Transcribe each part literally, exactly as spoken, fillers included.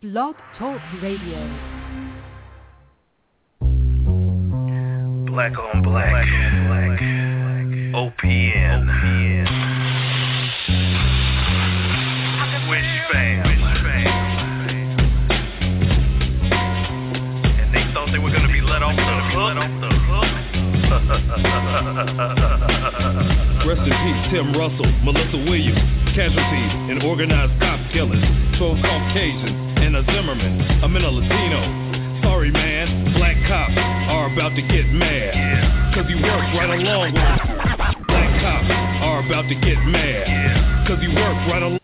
Blog Talk Radio. Black on black, black on black. O P N. Swish fam. And they thought they were going to be let off the hook. Rest in peace, Tim Russell, Melissa Williams, casualties in organized cop killings, twelve Caucasians and a Zimmerman, a minor Latino. Sorry man, black cops are about to get mad, cause you work right along with us. Black cops are about to get mad, cause you work right along.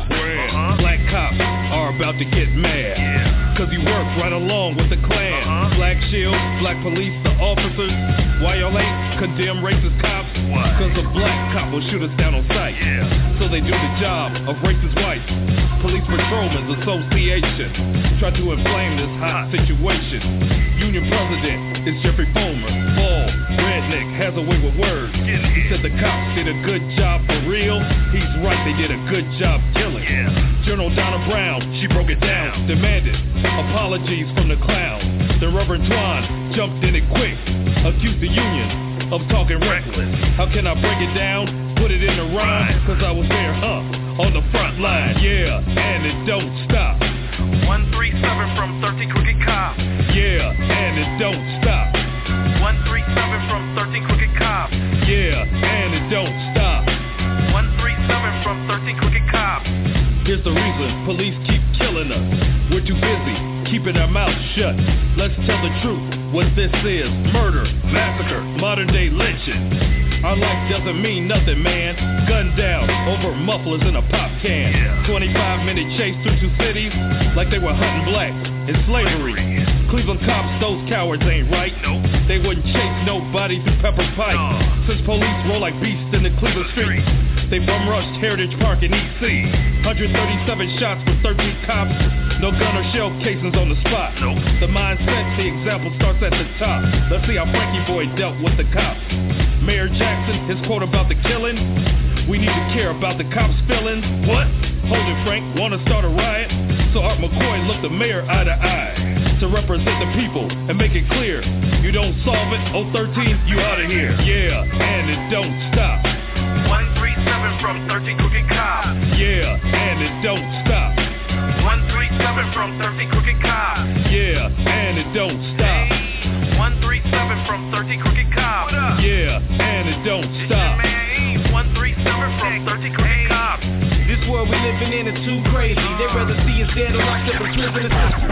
Black cops are about to get mad, cause you work right along with the Klan. Black shield, black police, the officers. Why y'all ain't condemn racist cops? Cause a black cop will shoot us down on sight. So they do the job of racist whites. Police Patrolmen's Association try to inflame this hot situation. Union president is Jeffrey Fulmer. Bald, redneck, has a way with words. He said the cops did a good job for real. He's right, they did a good job killing. General Donna Brown, she broke it down, demanded apologies from the clown. Then Reverend Twan jumped in it quick, accused the union of talking reckless. How can I break it down, put it in a rhyme? Cause I was there, huh, on the front line, yeah, and it don't stop. one three seven from thirteen Crooked Cops. Yeah, and it don't stop. one three seven from thirteen Crooked Cops. Yeah, and it don't stop. one three seven from thirteen Crooked Cops. Here's the reason police keep killing us. We're too busy keeping our mouths shut. Let's tell the truth, what this is. Murder, massacre, modern day lynching. Our life doesn't mean nothing, man. Gunned down over mufflers in a pop can. Yeah. twenty-five minute chase through two cities like they were hunting blacks in slavery. Cleveland cops, those cowards ain't right. Nope. They wouldn't chase nobody through Pepper Pike. No. Since police roll like beasts in the Cleveland streets, they bum rushed Heritage Park in E C. one hundred thirty-seven shots with thirteen cops. No gun or shell casings on the spot. Nope. The mindset, the example starts at the top. Let's see how Frankie Boy dealt with the cops. Mayor Jackson, his quote about the killing. We need to care about the cops' feelings. What? Hold it, Frank, wanna start a riot? So Art McCoy looked the mayor eye to eye to represent the people and make it clear. You don't solve it, oh thirteen, you outta here. Yeah, and it don't stop. one three seven from thirteen Crooked Cops. Yeah, and it don't stop. one three seven from thirteen Crooked Cops. Yeah, and it don't stop. Hey, one three seven from thirteen Crooked Cops. Yeah, and it don't stop. one three seven from thirteen Crooked Cops. This world we living in is too crazy. They'd rather see us dead or locked up in prison.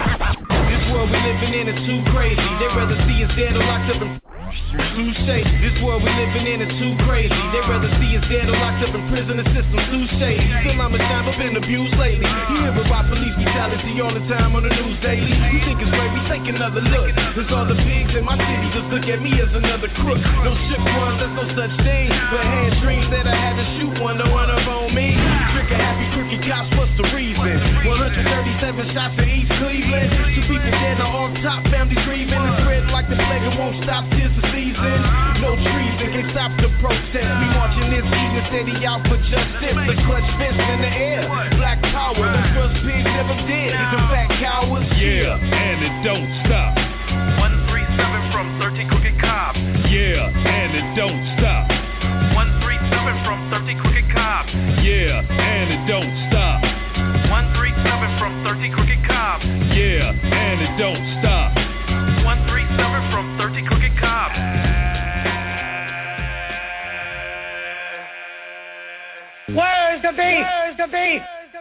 This world we living in is too crazy. They'd rather see us dead or locked up in Touche. This world we living in is too crazy. They'd rather see us dead or locked up in prison. The system's too shady. Still I'm a time, but been abused lately. You hear about police brutality all the time on the news daily. You think it's great, we take another look. There's all the pigs in my city just look at me as another crook. No ship ones, that's no such thing. But I had dreams that I had to shoot one to run up on me. Trick a happy crooked cops, what's the reason? one hundred thirty-seven shots in East Cleveland. Two people dead on top, families grieving. It's spread like the plague, it won't stop till the season. No treason can stop the protest. We marching this evening, steady out for justice. The clutch fist in the air. Black power, the first pigs never did. The fat cowards. Yeah, and it don't stop. one three seven from thirteen Crooked Cops. Yeah, and it don't stop. one three seven from thirteen Crooked Cops. Yeah, and it don't stop. one three seven from thirteen Crooked Cops. Yeah, and it don't stop. one three seven from thirteen Crooked Cops. Where's the beef? Where's the beef?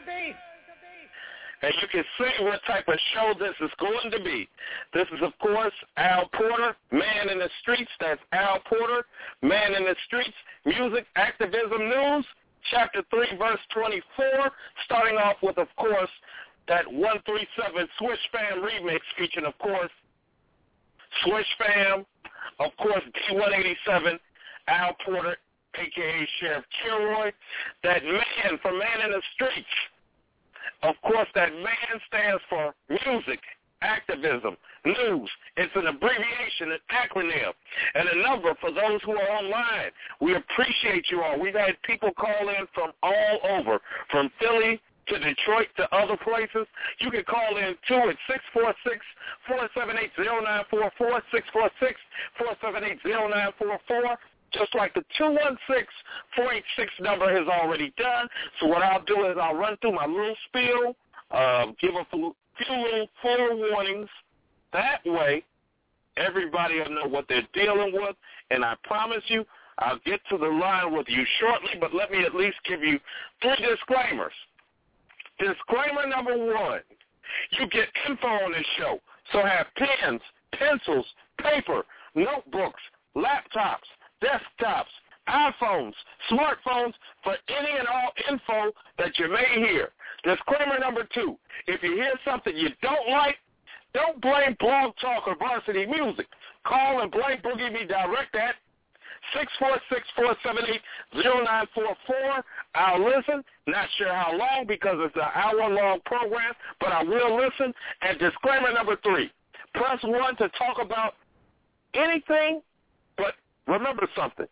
And you can see what type of show this is going to be. This is, of course, Al Porter, Man in the Streets. That's Al Porter, Man in the Streets, Music, Activism, News, Chapter three, Verse twenty-four, starting off with, of course, that one three seven Swish Fam remix featuring, of course, Swish Fam, of course, D one eighty-seven, Al Porter, a k a. Sheriff Kilroy, that man from Man in the Streets. Of course, that man stands for music, activism, news. It's an abbreviation, an acronym, and a number for those who are online. We appreciate you all. We've had people call in from all over, from Philly to Detroit, to other places, you can call in too at six four six, four seven eight, zero nine four four, six four six, four seven eight, zero nine four four, just like the two one six, four eight six number has already done. So what I'll do is I'll run through my little spiel, uh, give a few little forewarnings. That way, everybody will know what they're dealing with, and I promise you, I'll get to the line with you shortly, but let me at least give you three disclaimers. Disclaimer number one, you get info on this show, so have pens, pencils, paper, notebooks, laptops, desktops, iPhones, smartphones for any and all info that you may hear. Disclaimer number two, if you hear something you don't like, don't blame Blog Talk or Varsity Music. Call and blame Boogie Me direct at six four six, four seven eight, zero nine four four. I'll listen. Not sure how long because it's an hour-long program, but I will listen. And disclaimer number three, press one to talk about anything, but remember something.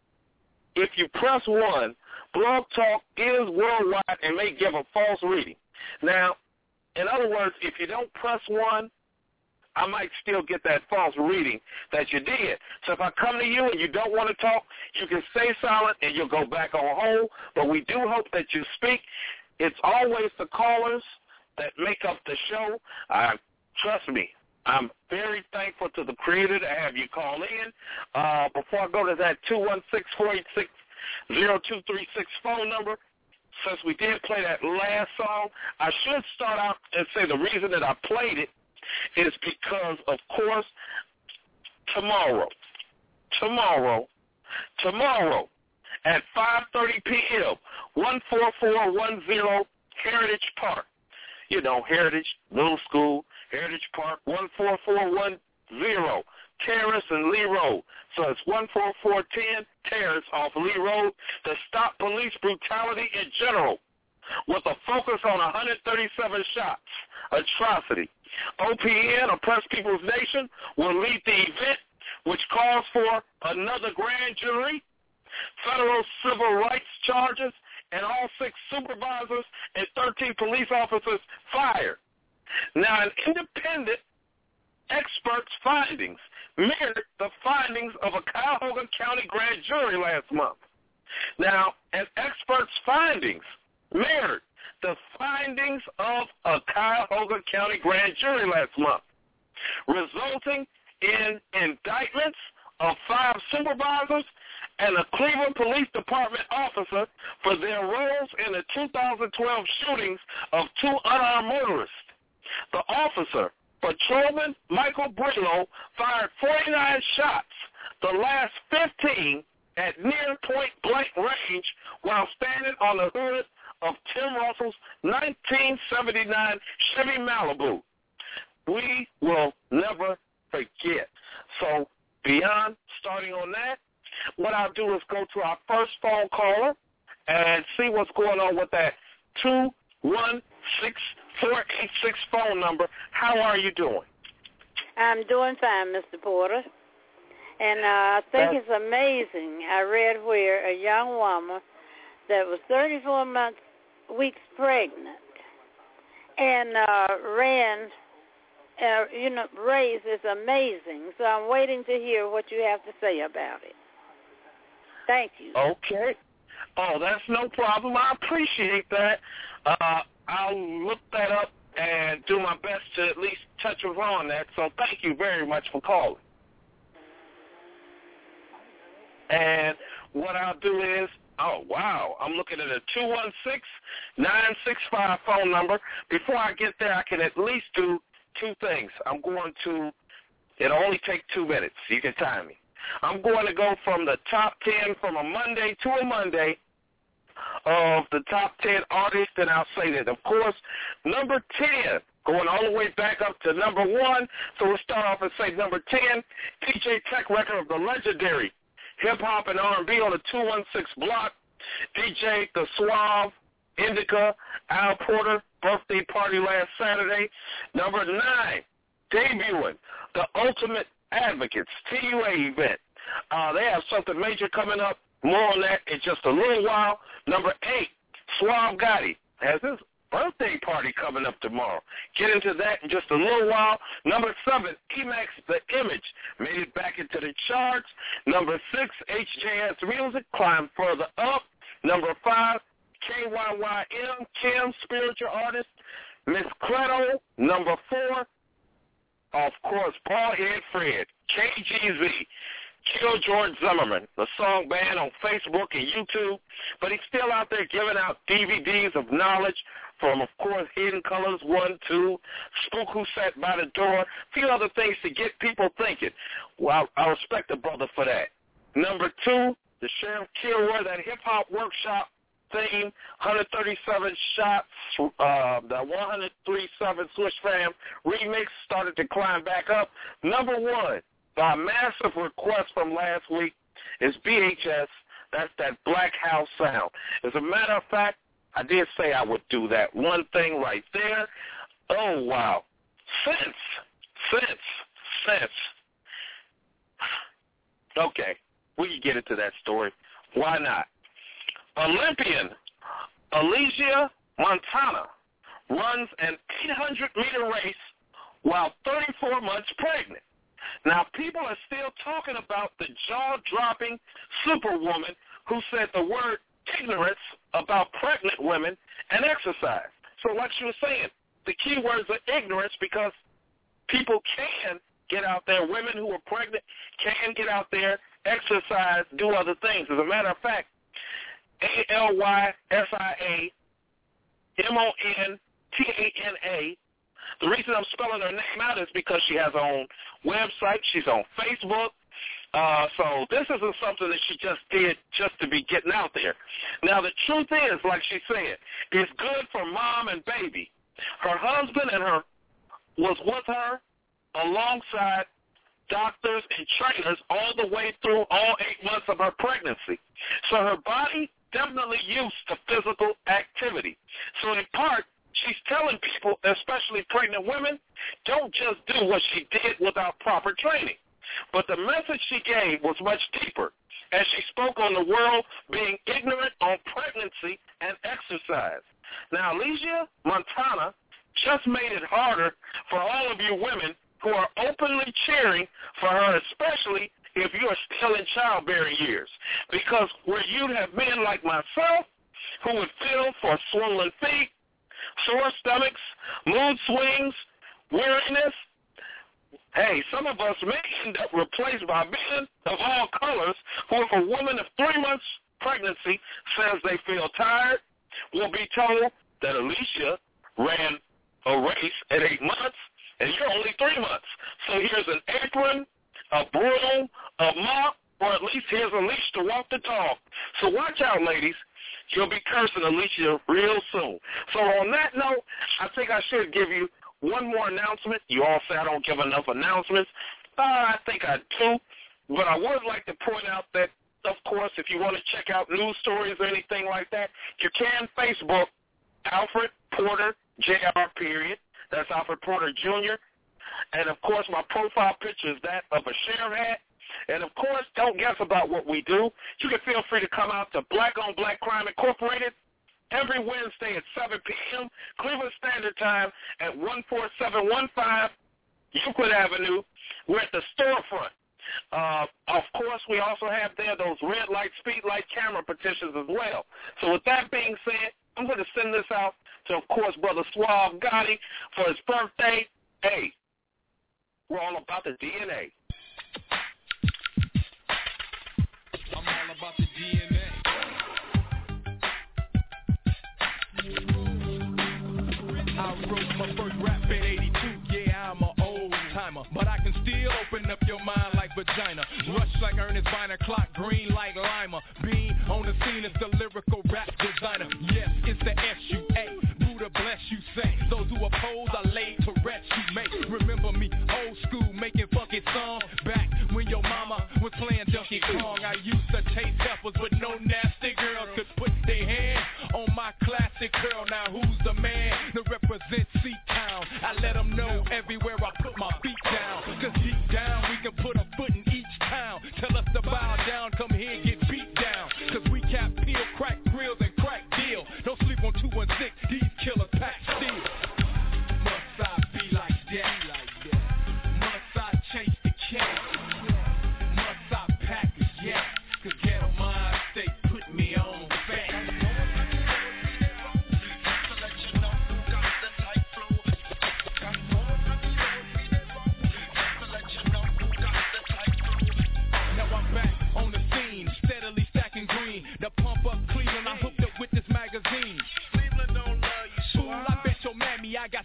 If you press one, Blog Talk is worldwide and may give a false reading. Now, in other words, if you don't press one, I might still get that false reading that you did. So if I come to you and you don't want to talk, you can stay silent and you'll go back on hold. But we do hope that you speak. It's always the callers that make up the show. Uh, trust me, I'm very thankful to the Creator to have you call in. Uh, before I go to that two one six, four eight six, zero two three six phone number, since we did play that last song, I should start out and say the reason that I played it is because, of course, tomorrow, tomorrow, tomorrow at five thirty p.m., one four four one zero Heritage Park. You know, Heritage, Middle School, Heritage Park, one four four one zero Terrace and Lee Road. So it's one four four one zero Terrace off Lee Road to stop police brutality in general with a focus on one hundred thirty-seven shots, atrocity. O P N, Oppressed People's Nation, will lead the event, which calls for another grand jury, federal civil rights charges, and all six supervisors and thirteen police officers fired. Now, an independent expert's findings mirrored the findings of a Cuyahoga County grand jury last month. Now, an expert's findings mirrored the findings of a Cuyahoga County grand jury last month, resulting in indictments of five supervisors and a Cleveland Police Department officer for their roles in the two thousand twelve shootings of two unarmed motorists. The officer, Patrolman Michael Brillo, fired forty-nine shots, the last fifteen at near point-blank range while standing on the hood of Tim Russell's nineteen seventy-nine Chevy Malibu. We will never forget. So beyond starting on that, what I'll do is go to our first phone caller and see what's going on with that two one six, four eight six phone number. How are you doing? I'm doing fine, Mister Porter. And uh, I think That's... it's amazing. I read where a young woman that was thirty-four months, weeks pregnant and uh, ran, uh, you know, raised is amazing. So I'm waiting to hear what you have to say about it. Thank you. Okay. Oh, that's no problem. I appreciate that. Uh, I'll look that up and do my best to at least touch upon that. So thank you very much for calling. And what I'll do is, oh, wow, I'm looking at a two one six, nine six five phone number. Before I get there, I can at least do two things. I'm going to, it'll only take two minutes. You can time me. I'm going to go from the top ten from a Monday to a Monday of the top ten artists, and I'll say that, of course, number ten, going all the way back up to number one. So we'll start off and say number ten, D J Tech record of the legendary hip-hop and R and B on the two one six block, D J The Suave, Indica, Al Porter, birthday party last Saturday. Number nine, debuting the Ultimate Advocates, T U A event. Uh, they have something major coming up. More on that in just a little while. Number eight, Suave Gotti has his birthday party coming up tomorrow. Get into that in just a little while. Number seven, E-Max The Image made it back into the charts. Number six, H J S Music climbed further up. Number five, K Y Y M, Kim, spiritual artist, Miss Credo. Number four, of course, Baldhead Fred, K G Z, Kill George Zimmerman, the song banned on Facebook and YouTube, but he's still out there giving out D V Ds of knowledge from, of course, Hidden Colors one, two, Spook Who Sat by the Door, a few other things to get people thinking. Well, I respect the brother for that. Number two, the Sheriff Kilroy, that hip-hop workshop theme, one thirty-seven shots, uh, the one thirty-seven Swish Fam remix started to climb back up. Number one, by massive request from last week, is B H S. That's that Black House sound. As a matter of fact, I did say I would do that one thing right there. Oh, wow. Sense, sense, sense. Okay, we can get into that story. Why not? Olympian Alicia Montana runs an eight hundred meter race while thirty-four months pregnant. Now, people are still talking about the jaw-dropping superwoman who said the word ignorance about pregnant women and exercise. So like she was saying, the key words are ignorance because people can get out there, women who are pregnant can get out there, exercise, do other things. As a matter of fact, A L Y S I A M O N T A N A. The reason I'm spelling her name out is because she has her own website. She's on Facebook. Uh, so this isn't something that she just did just to be getting out there. Now, the truth is, like she said, it's good for mom and baby. Her husband and her was with her alongside doctors and trainers all the way through all eight months of her pregnancy. So her body definitely used to physical activity. So in part, she's telling people, especially pregnant women, don't just do what she did without proper training. But the message she gave was much deeper as she spoke on the world being ignorant on pregnancy and exercise. Now, Alicia Montana just made it harder for all of you women who are openly cheering for her, especially if you are still in childbearing years. Because where you'd have men like myself who would feel for swollen feet, sore stomachs, mood swings, weariness, hey, some of us may end up replaced by men of all colors who, if a woman of three months pregnancy says they feel tired, will be told that Alicia ran a race at eight months and you're only three months. So here's an apron, a broom, a mop, or at least here's a leash to walk the dog. So watch out, ladies. You'll be cursing Alicia real soon. So on that note, I think I should give you one more announcement. You all say I don't give enough announcements. Uh, I think I do. But I would like to point out that, of course, if you want to check out news stories or anything like that, you can Facebook Alfred Porter, J R period. That's Alfred Porter Junior And, of course, my profile picture is that of a sheriff hat. And, of course, don't guess about what we do. You can feel free to come out to Black on Black Crime Incorporated every Wednesday at seven p.m. Cleveland Standard Time at one four seven one five Euclid Avenue. We're at the storefront. Uh, of course, we also have there those red light, speed light camera petitions as well. So with that being said, I'm going to send this out to, of course, Brother Suave Gotti for his birthday. Hey, we're all about the D N A. I'm all about the D N A. I wrote my first rap in eighty-two, yeah, I'm an old timer. But I can still open up your mind like vagina. Rush like Ernest Viner, clock green like Lima. Bean on the scene is the lyrical rap designer. Yes, it's the S U A. Buddha bless you say. Those who oppose are laid to rest you make. Remember me, old school, making funky songs. Back when your mama was playing Donkey Kong, I used to taste heifers, but no nasty girls could put their hand on my classic girl. Now who's the man to represent C-Town? I let them know everywhere I put my feet down. Cause deep down we can put a foot in each town. Tell us to bow down, come here and get beat down. Cause we cap peel, crack grills and crack deal. Don't sleep on two one six, these killers pack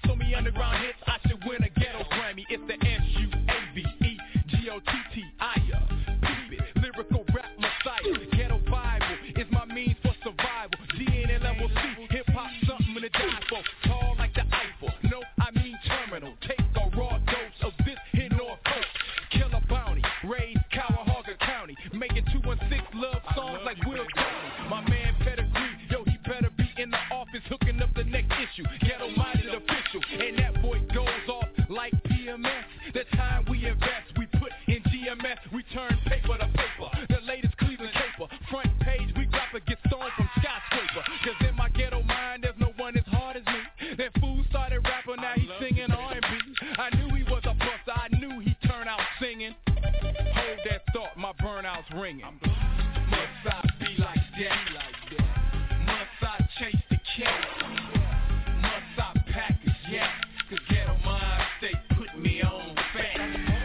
so many underground hits, I should win a ghetto Grammy. It's the S U A V E G O T T I Peep it, lyrical rap messiah. Ghetto Bible is my means for survival. G N L level C, hip-hop something to die for. Tall like the Eiffel, no, I mean terminal. Take a raw dose of this here North Coast. Killer Bounty, raise Cuyahoga County. Making two one six love songs like Will County. My man Pedigree, yo, he better be in the office hooking up the next issue. Ghetto-minded official, and that boy goes off like P M S. The time we invest, we put in G M S. We turn paper to paper, the latest Cleveland caper. Front page, we got to get stoned from skyscraper. Cause in my ghetto mind, there's no one as hard as me. That fool started rapping, now he's singing R and B. I knew he was a buster, I knew he'd turn out singing. Hold that thought, my burnout's ringing. Must I be like that? Must I chase the cat? Must I package yeah? Cause ghetto mind, they put me on fat.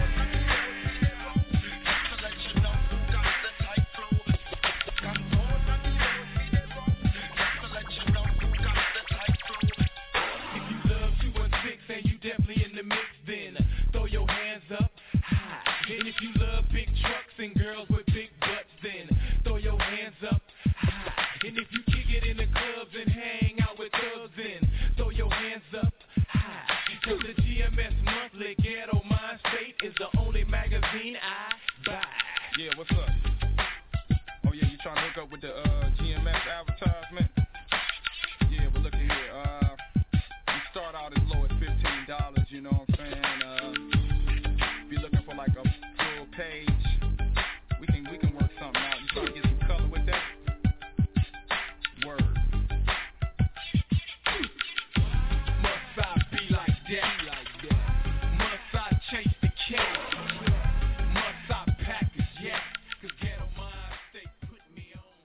If you love two one six and you definitely in the mix, then throw your hands up high. And if you love big trucks and girls with big butts, then throw your hands up high. And if you kick it in the clubs and hang out with thugs, then throw your hands up high. Cause the G M S Monthly Ghetto Mind State is the only magazine I buy. Yeah, what's up? Oh yeah, you trying to hook up with the uh, G M S advertisement? Yeah, but look at here. Uh, we start out as low as fifteen dollars, you know what I'm saying? Uh, if you're looking for like a full page, we can we can work something out. You trying to get some color with that? Word. Must I be like that? Must I chase the cat? Must I package yeah? Cause ghetto mind state put me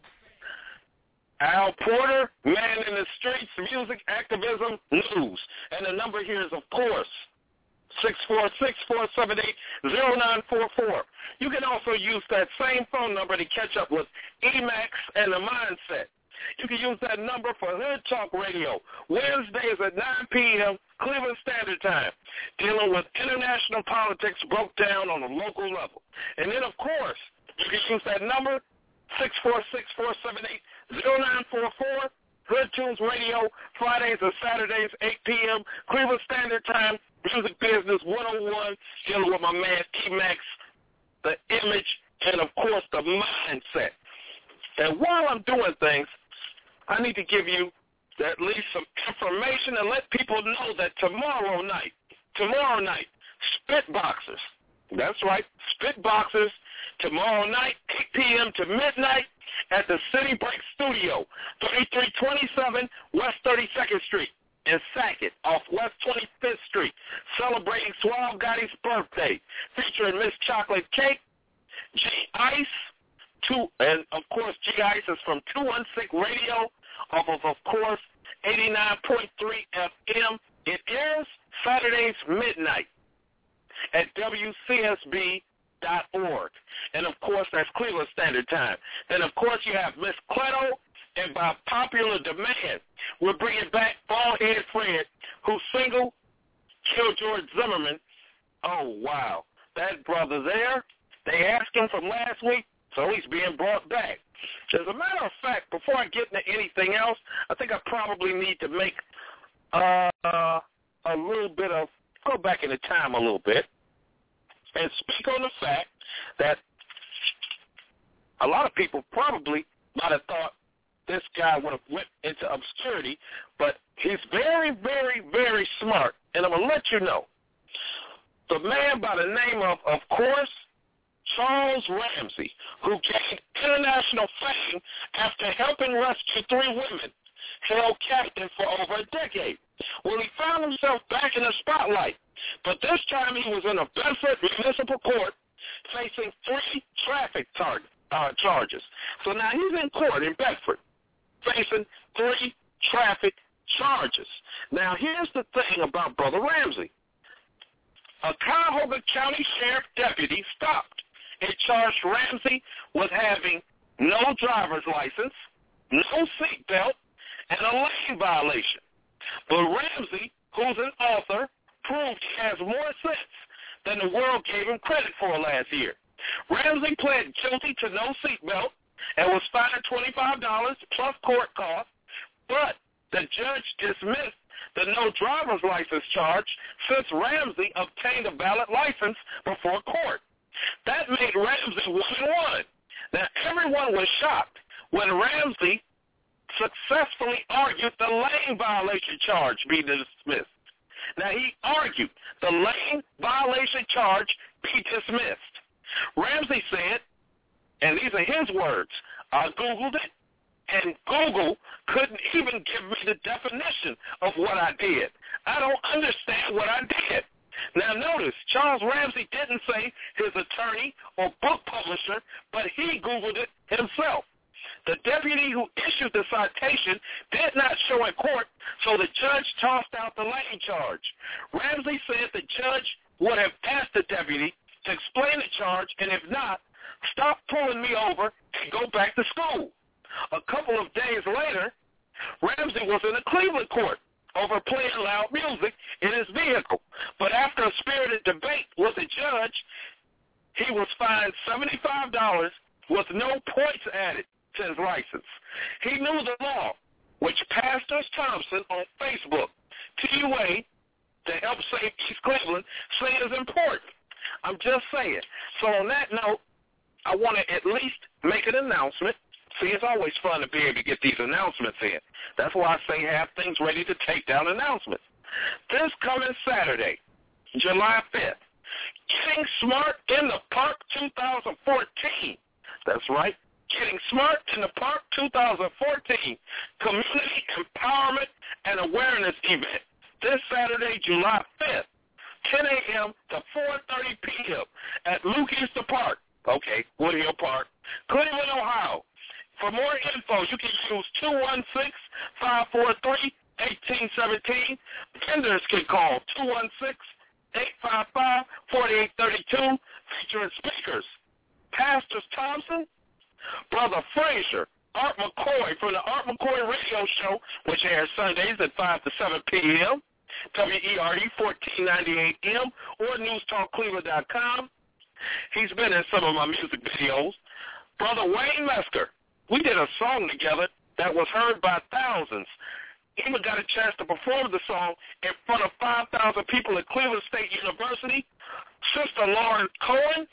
on. Al Porter, Man in the Streets, Music, Activism, News. And the number here is, of course, six four six, four seven eight, zero nine four four. You can also use that same phone number to catch up with E-Max and The Mindset. You can use that number for Hood Talk Radio, Wednesdays at nine p.m. Cleveland Standard Time, dealing with international politics broke down on a local level. And then, of course, you can use that number, six four six, four seven eight, zero nine four four, Hood Tunes Radio, Fridays and Saturdays, eight p.m. Cleveland Standard Time, Music Business one oh one, dealing with my man T-Max, the image, and, of course, the mindset. And while I'm doing things, I need to give you at least some information and let people know that tomorrow night, tomorrow night, Spitboxers, that's right, Spitboxers, tomorrow night, eight p.m. to midnight at the City Break Studio, thirty-three twenty-seven West thirty-second Street in Sackett, off West twenty-fifth Street, celebrating Suave Gotti's birthday, featuring Miss Chocolate Cake, G Ice, two, and of course G Ice is from two one six Radio, off of, of course, eighty-nine point three F M. It airs Saturdays midnight at W C S B dot org. And, of course, that's Cleveland Standard Time. Then, of course, you have Miss Cleto, and by popular demand, we're bringing back Baldhead Fred, who's single, killed George Zimmerman. Oh, wow. That brother there, they asked him from last week, so he's being brought back. As a matter of fact, before I get into anything else, I think I probably need to make uh, a little bit of, go back in the time a little bit, and speak on the fact that a lot of people probably might have thought this guy would have went into obscurity, but he's very, very, very smart, and I'm going to let you know. The man by the name of, of course, Charles Ramsey, who gained international fame after helping rescue three women held captive for over a decade. Well, he found himself back in the spotlight, but this time he was in a Bedford Municipal Court facing three traffic tar- uh, charges. So now he's in court in Bedford facing three traffic charges. Now, here's the thing about Brother Ramsey. A Cuyahoga County Sheriff deputy stopped and charged Ramsey with having no driver's license, no seatbelt, and a lane violation. But Ramsey who's an author, proved he has more sense than the world gave him credit for last year. Ramsey pled guilty to no seatbelt and was fined twenty-five dollars plus court costs, but the judge dismissed the no driver's license charge since Ramsey obtained a valid license before court. That made Ramsey one and one. Now, everyone was shocked when Ramsey successfully argued the lane violation charge be dismissed. Now, he argued the lane violation charge be dismissed. Ramsey said, and these are his words, I Googled it, and Google couldn't even give me the definition of what I did. I don't understand what I did. Now, notice, Charles Ramsey didn't say his attorney or book publisher, but he Googled it himself. The deputy who issued the citation did not show in court, so the judge tossed out the lane charge. Ramsey said the judge would have asked the deputy to explain the charge, and if not, stop pulling me over and go back to school. A couple of days later, Ramsey was in a Cleveland court over playing loud music in his vehicle. But after a spirited debate with the judge, he was fined seventy-five dollars with no points added to his license. He knew the law, which Pastors Thompson on Facebook, T U A, to help save East Cleveland, say is important. I'm just saying. So on that note, I want to at least make an announcement. See, it's always fun to be able to get these announcements in. That's why I say have things ready to take down announcements. This coming Saturday, July fifth, Getting Smart in the Park twenty fourteen. That's right. Getting Smart in the Park twenty fourteen, Community Empowerment and Awareness Event. This Saturday, July fifth, ten a.m. to four thirty p.m. at Luke Easter Park. Okay, Woodhill Park, Cleveland, Ohio. For more info, you can use two one six, five four three, one eight one seven. Vendors can call two one six, eight five five, four eight three two, featuring speakers Pastors Thompson, Brother Frazier, Art McCoy from the Art McCoy Radio Show, which airs Sundays at five to seven p.m., W E R D fourteen ninety A M, or news talk cleveland dot com. He's been in some of my music videos. Brother Wayne Mesker, we did a song together that was heard by thousands. Even got a chance to perform the song in front of five thousand people at Cleveland State University. Sister Lauren Cohen,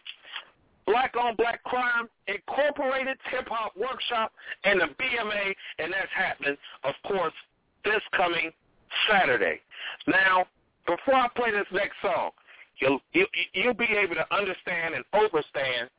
Black on Black Crime Incorporated Hip-Hop Workshop, and the B M A, and that's happening, of course, this coming Saturday. Now, before I play this next song, you'll, you, you'll be able to understand and understand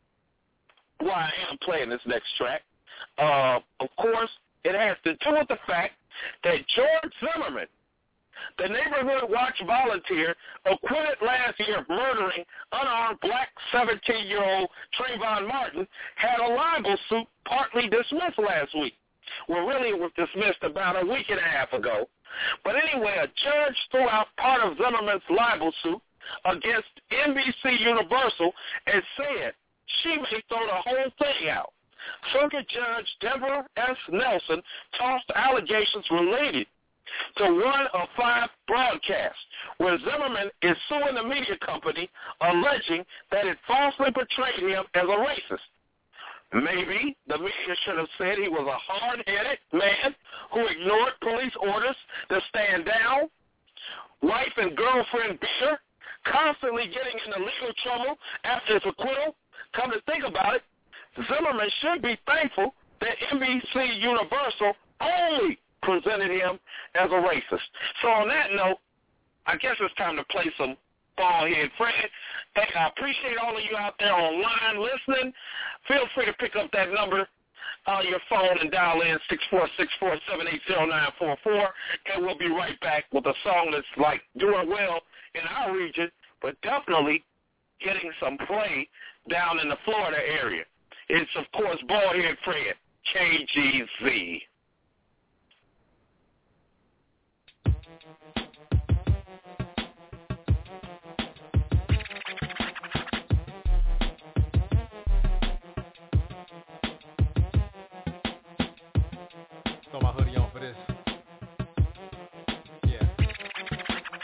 why I am playing this next track. Uh, of course, it has to do with the fact that George Zimmerman, the Neighborhood Watch volunteer, acquitted last year of murdering unarmed black seventeen-year-old Trayvon Martin, had a libel suit partly dismissed last week. Well, really it was dismissed about a week and a half ago. But anyway, a judge threw out part of Zimmerman's libel suit against N B C Universal and said she may throw the whole thing out. Circuit Judge Deborah S. Nelson tossed allegations related to one of five broadcasts where Zimmerman is suing the media company alleging that it falsely portrayed him as a racist. Maybe the media should have said he was a hard-headed man who ignored police orders to stand down, wife and girlfriend beater, constantly getting into legal trouble after his acquittal. Come to think about it, Zimmerman should be thankful that N B C Universal only presented him as a racist. So on that note, I guess it's time to play some Ballhead Fred. Hey, I appreciate all of you out there online listening. Feel free to pick up that number on your phone and dial in six four six four, seven eight zero, nine four four, and we'll be right back with a song that's like doing well in our region, but definitely getting some play down in the Florida area. It's, of course, Ballhead Fred, K G Z. Throw my hoodie on for this. Yeah.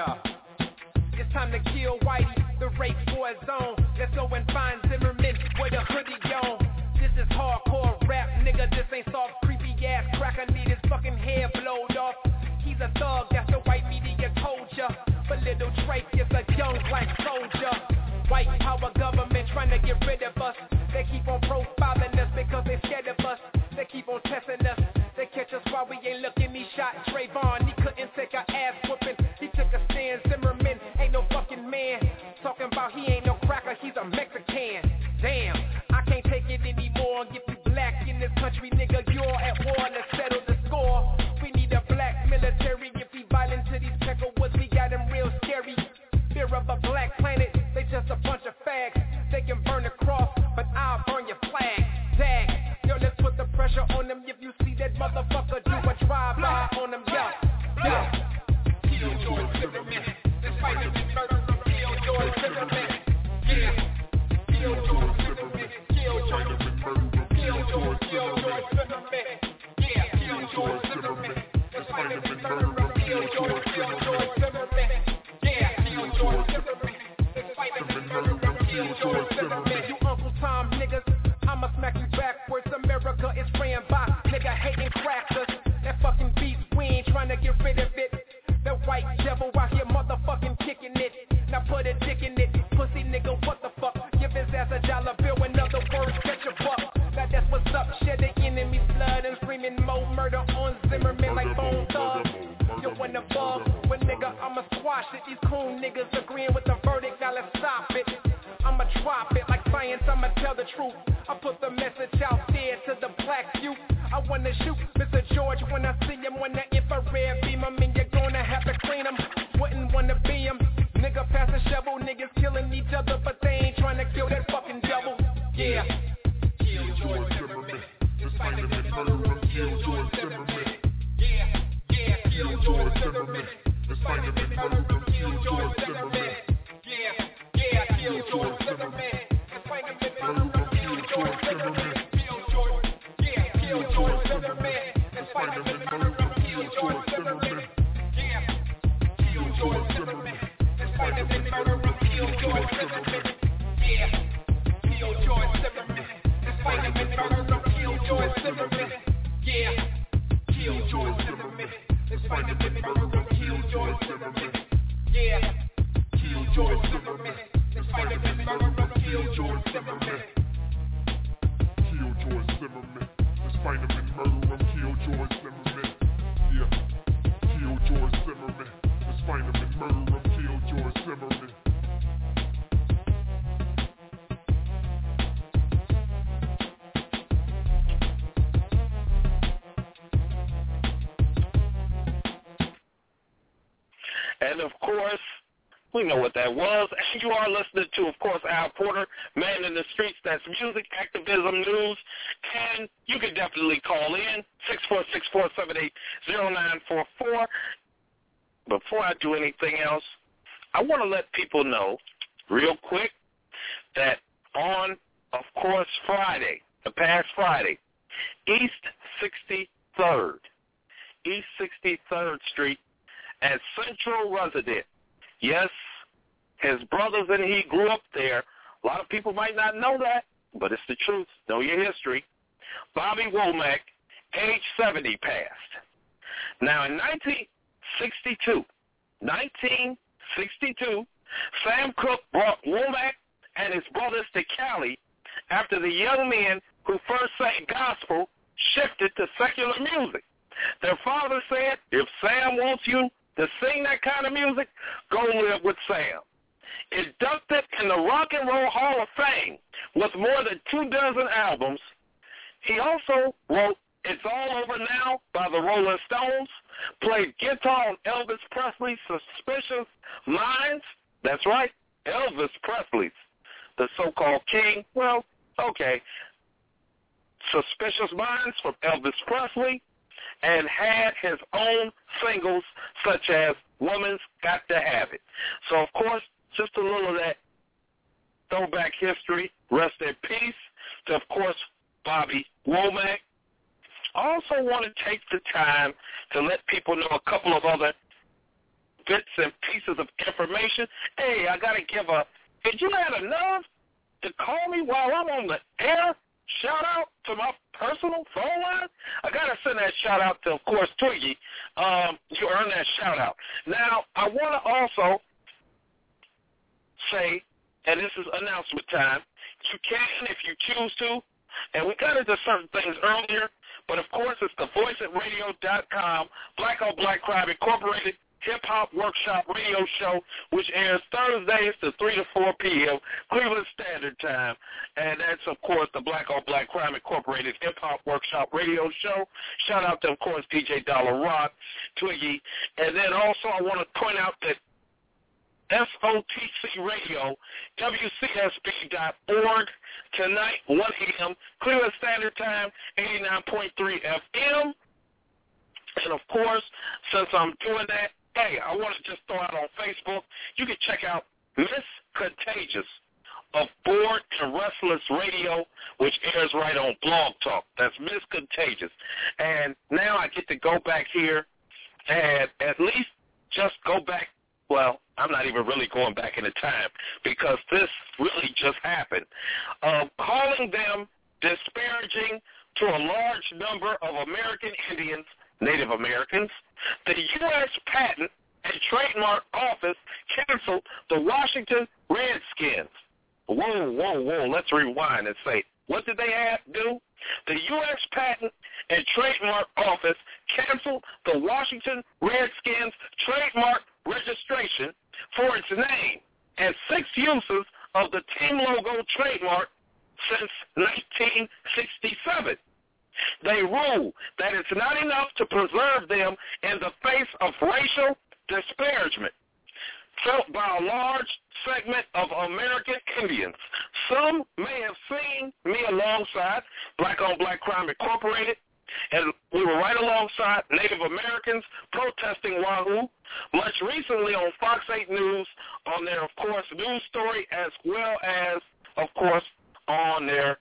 Yeah. It's time to kill Whitey, the rape war zone. Let's go and find Zimmerman with a hoodie on. This is hardcore rap, nigga, this ain't soft, creepy ass cracker, need his fucking hair blowed off. He's a thug, that's the white media told ya. But little Drake is a young black soldier. White power government trying to get rid of us. They keep on profiling us because they scared of us. They keep on testing us. They catch us while we ain't looking. He shot Trayvon, he couldn't take our ass whooping. He took a stand, Zimmerman ain't no fucking man. Talking about he ain't no cracker, he's a Mexican. Damn, I can't take it anymore. Get you black in this country, nigga, you're at war. Let's settle the score. We need a black military. If we violent to these peckerwoods, we got them real scary. Fear of a black planet, they just a bunch of fags. They can burn the cross, but I'll burn your flag. Dag, yo, let's put the pressure on them. If you see that motherfucker, do a drive-by on them, yeah, yeah. Kill George Zimmerman, this fight is murder. Kill George Zimmerman, yeah. Kill George Zimmerman, kill George Zimmerman, kill George, kill George Zimmerman, yeah. Kill George Zimmerman, this fight is murder. Kill George, kill George Zimmerman, yeah. Kill George Zimmerman, this fight is murder. Kill George Zimmerman, you Uncle Tom niggas, I'ma smack you backwards. America is ran by nigga hating crackers. That fucking beast, we ain't trying to get rid of it. That white devil out here motherfucking kicking it. Now put a dick in it, pussy nigga, what the fuck? Give his ass a dollar bill, in other words, catch a buck. Now that's what's up, shed the enemy's blood and screaming more murder on Zimmerman like Bone Thug. You want the bug, well nigga, I'ma squash it. These cool niggas agreeing with the verdict, now let's stop it. I'ma drop it like science, I'ma tell the truth. I put the message out there to the black youth. I wanna shoot Mister George when I see him. When the infrared beam him, and you're gonna have to clean him. Wouldn't wanna be him. Nigga pass a shovel, niggas killing each other, but they ain't trying to kill that fucking devil. Yeah. Kill George Zimmerman. Just find him and murder him. Kill George Zimmerman. Yeah. Yeah. Kill George Zimmerman. Just find him and murder him. Kill George Zimmerman. Yeah. Yeah. Kill George Zimmerman. Just find him and murder him. Kill George Zimmerman. Kill George. Yeah. Kill George Zimmerman. Just find him and murder him. Kill George Zimmerman. Yeah. Kill George Zimmerman. Find him and murder him, kill George Zimmerman. Yeah, kill George Zimmerman. Just find him and murder him, kill George Zimmerman. Yeah, kill George Zimmerman. Just find him and murder him, kill George Zimmerman. Yeah, kill George Zimmerman. Just find him and murder him, kill George Zimmerman. Kill George Zimmerman. Just find him and murder him, kill George Zimmerman. Yeah, kill George Zimmerman. Just find him and murder him. George Zimmerman. And of course, we know what that was. And you are listening to, of course, Al Porter, Man in the Streets. That's music, activism, news. And you can definitely call in, six four six, four seven eight, zero nine four four. Before I do anything else, I want to let people know real quick that on, of course, Friday, the past Friday, East sixty-third, East sixty-third Street at Central Resident. Yes, his brothers and he grew up there. A lot of people might not know that, but it's the truth. Know your history. Bobby Womack, age seventy, passed. Now, in nineteen sixty-two, nineteen sixty-two, Sam Cooke brought Womack and his brothers to Cali after the young men who first sang gospel shifted to secular music. Their father said, if Sam wants you to sing that kind of music, go live with Sam. Inducted in the Rock and Roll Hall of Fame with more than two dozen albums, he also wrote It's All Over Now by the Rolling Stones, played guitar on Elvis Presley's Suspicious Minds. That's right, Elvis Presley's, the so-called king. Well, okay. Suspicious Minds from Elvis Presley, and had his own singles such as Woman's Got to Have It. So, of course, just a little of that throwback history. Rest in peace to, of course, Bobby Womack. I also want to take the time to let people know a couple of other bits and pieces of information. Hey, I got to give a, did you have enough to call me while I'm on the air? Shout out to my personal phone line. I got to send that shout out to, of course, Twiggy. Um, you earned that shout out. Now, I want to also say, and this is announcement time, you can if you choose to, and we got into certain things earlier, but of course it's the voice at radio dot com, Black on Black Crime Incorporated Hip-Hop Workshop radio show, which airs Thursdays to three to four p.m. Cleveland Standard Time. And that's, of course, the Black on Black Crime Incorporated Hip-Hop Workshop radio show. Shout out to, of course, D J Dollar Rock, Twiggy. And then also I want to point out that S O T C Radio, W C S B dot org, tonight, one a.m., Cleveland Standard Time, eighty-nine point three F M. And, of course, since I'm doing that, hey, I want to just throw out on Facebook, you can check out Miss Contagious of Bored and Restless Radio, which airs right on Blog Talk. That's Miss Contagious. And now I get to go back here and at least just go back. Well, I'm not even really going back in the time because this really just happened. Uh, calling them disparaging to a large number of American Indians, Native Americans, the U S Patent and Trademark Office canceled the Washington Redskins. Whoa, whoa, whoa, let's rewind and say, what did they have to do? The U S Patent and Trademark Office canceled the Washington Redskins trademark registration for its name and six uses of the team logo trademark since nineteen sixty-seven. They rule that it's not enough to preserve them in the face of racial disparagement felt by a large segment of American Indians. Some may have seen me alongside Black on Black Crime Incorporated, and we were right alongside Native Americans protesting Wahoo, much recently on Fox eight News on their, of course, news story, as well as, of course, on their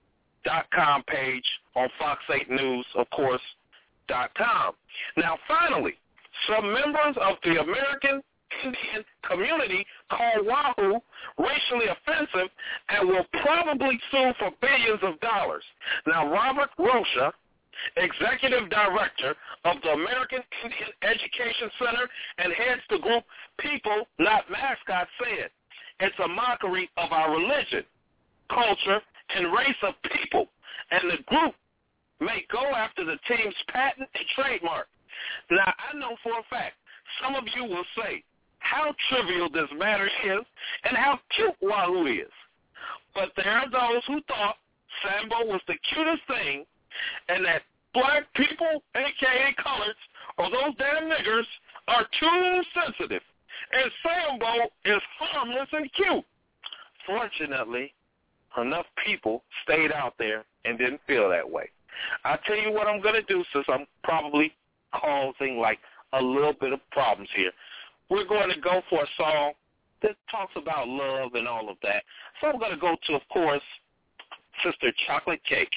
.com page on Fox eight News, of course, .com. Now, finally, some members of the American Indian community call Wahoo racially offensive and will probably sue for billions of dollars. Now, Robert Rocha, Executive Director of the American Indian Education Center and heads the group People Not Mascots, said, it's a mockery of our religion, culture, and race of people, and the group may go after the team's patent and trademark. Now, I know for a fact, some of you will say how trivial this matter is and how cute Wahoo is. But there are those who thought Sambo was the cutest thing and that black people, a k a coloreds, or those damn niggers, are too sensitive, and Sambo is harmless and cute. Fortunately, enough people stayed out there and didn't feel that way. I'll tell you what I'm going to do, since I'm probably causing like a little bit of problems here. We're going to go for a song that talks about love and all of that. So I'm going to go to, of course, Sister Chocolate Cake.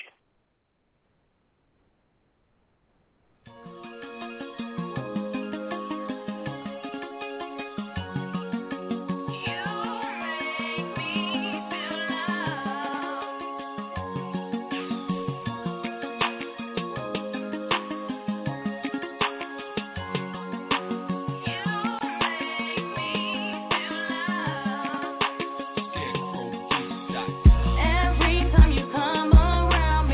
Every time you come around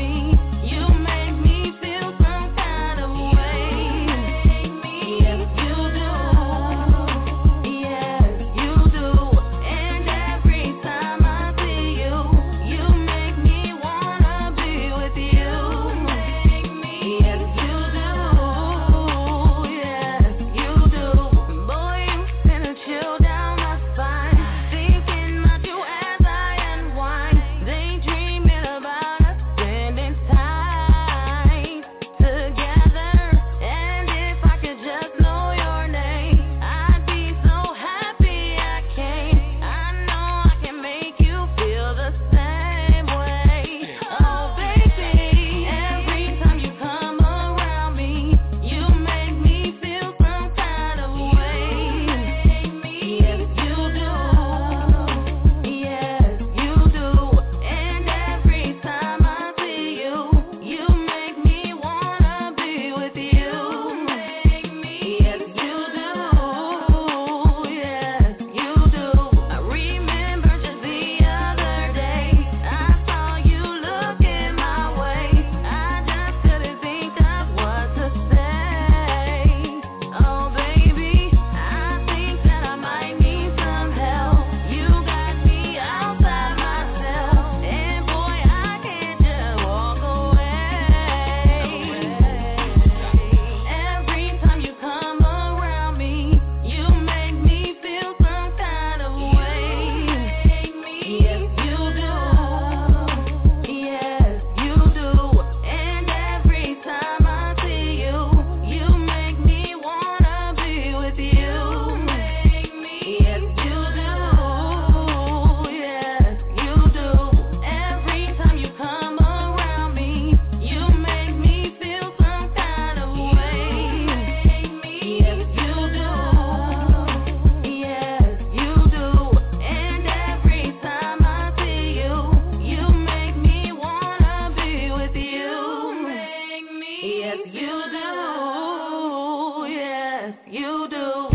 you do.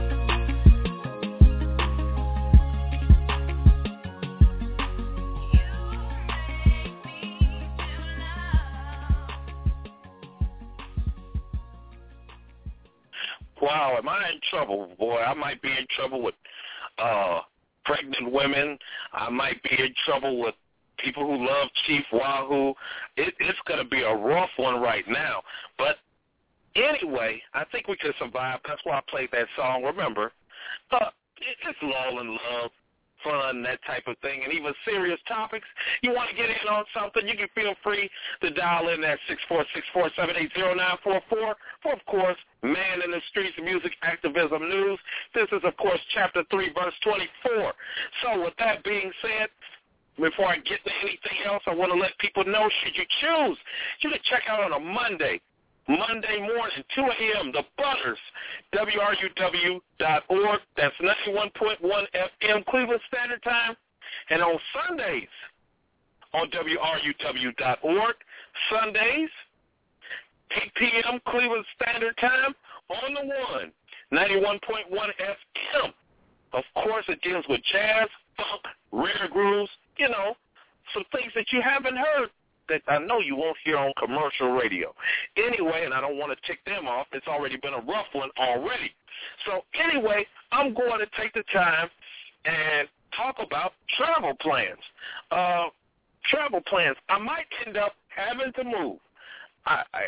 Wow, am I in trouble? Boy, I might be in trouble with uh, pregnant women. I might be in trouble with people who love Chief Wahoo. It, it's going to be a rough one right now. But anyway, I think we can survive. That's why I played that song. Remember, uh, it, it's lull and love, fun, that type of thing, and even serious topics. You want to get in on something, you can feel free to dial in at six four six, four seven eight, zero nine four four for, of course, Man in the Streets Music Activism News. This is, of course, Chapter three, Verse twenty-four. So with that being said, before I get to anything else, I want to let people know, should you choose, you can check out on a Monday, Monday morning, two a.m., The Butters, W R U W dot org. That's ninety-one point one F M, Cleveland Standard Time. And on Sundays, on W R U W dot org, Sundays, eight p.m., Cleveland Standard Time, on the one, ninety-one point one F M. Of course, it deals with jazz, funk, rare grooves, you know, some things that you haven't heard that I know you won't hear on commercial radio. Anyway, and I don't want to tick them off. It's already been a rough one already. So anyway, I'm going to take the time and talk about travel plans. Uh, travel plans. I might end up having to move. I, I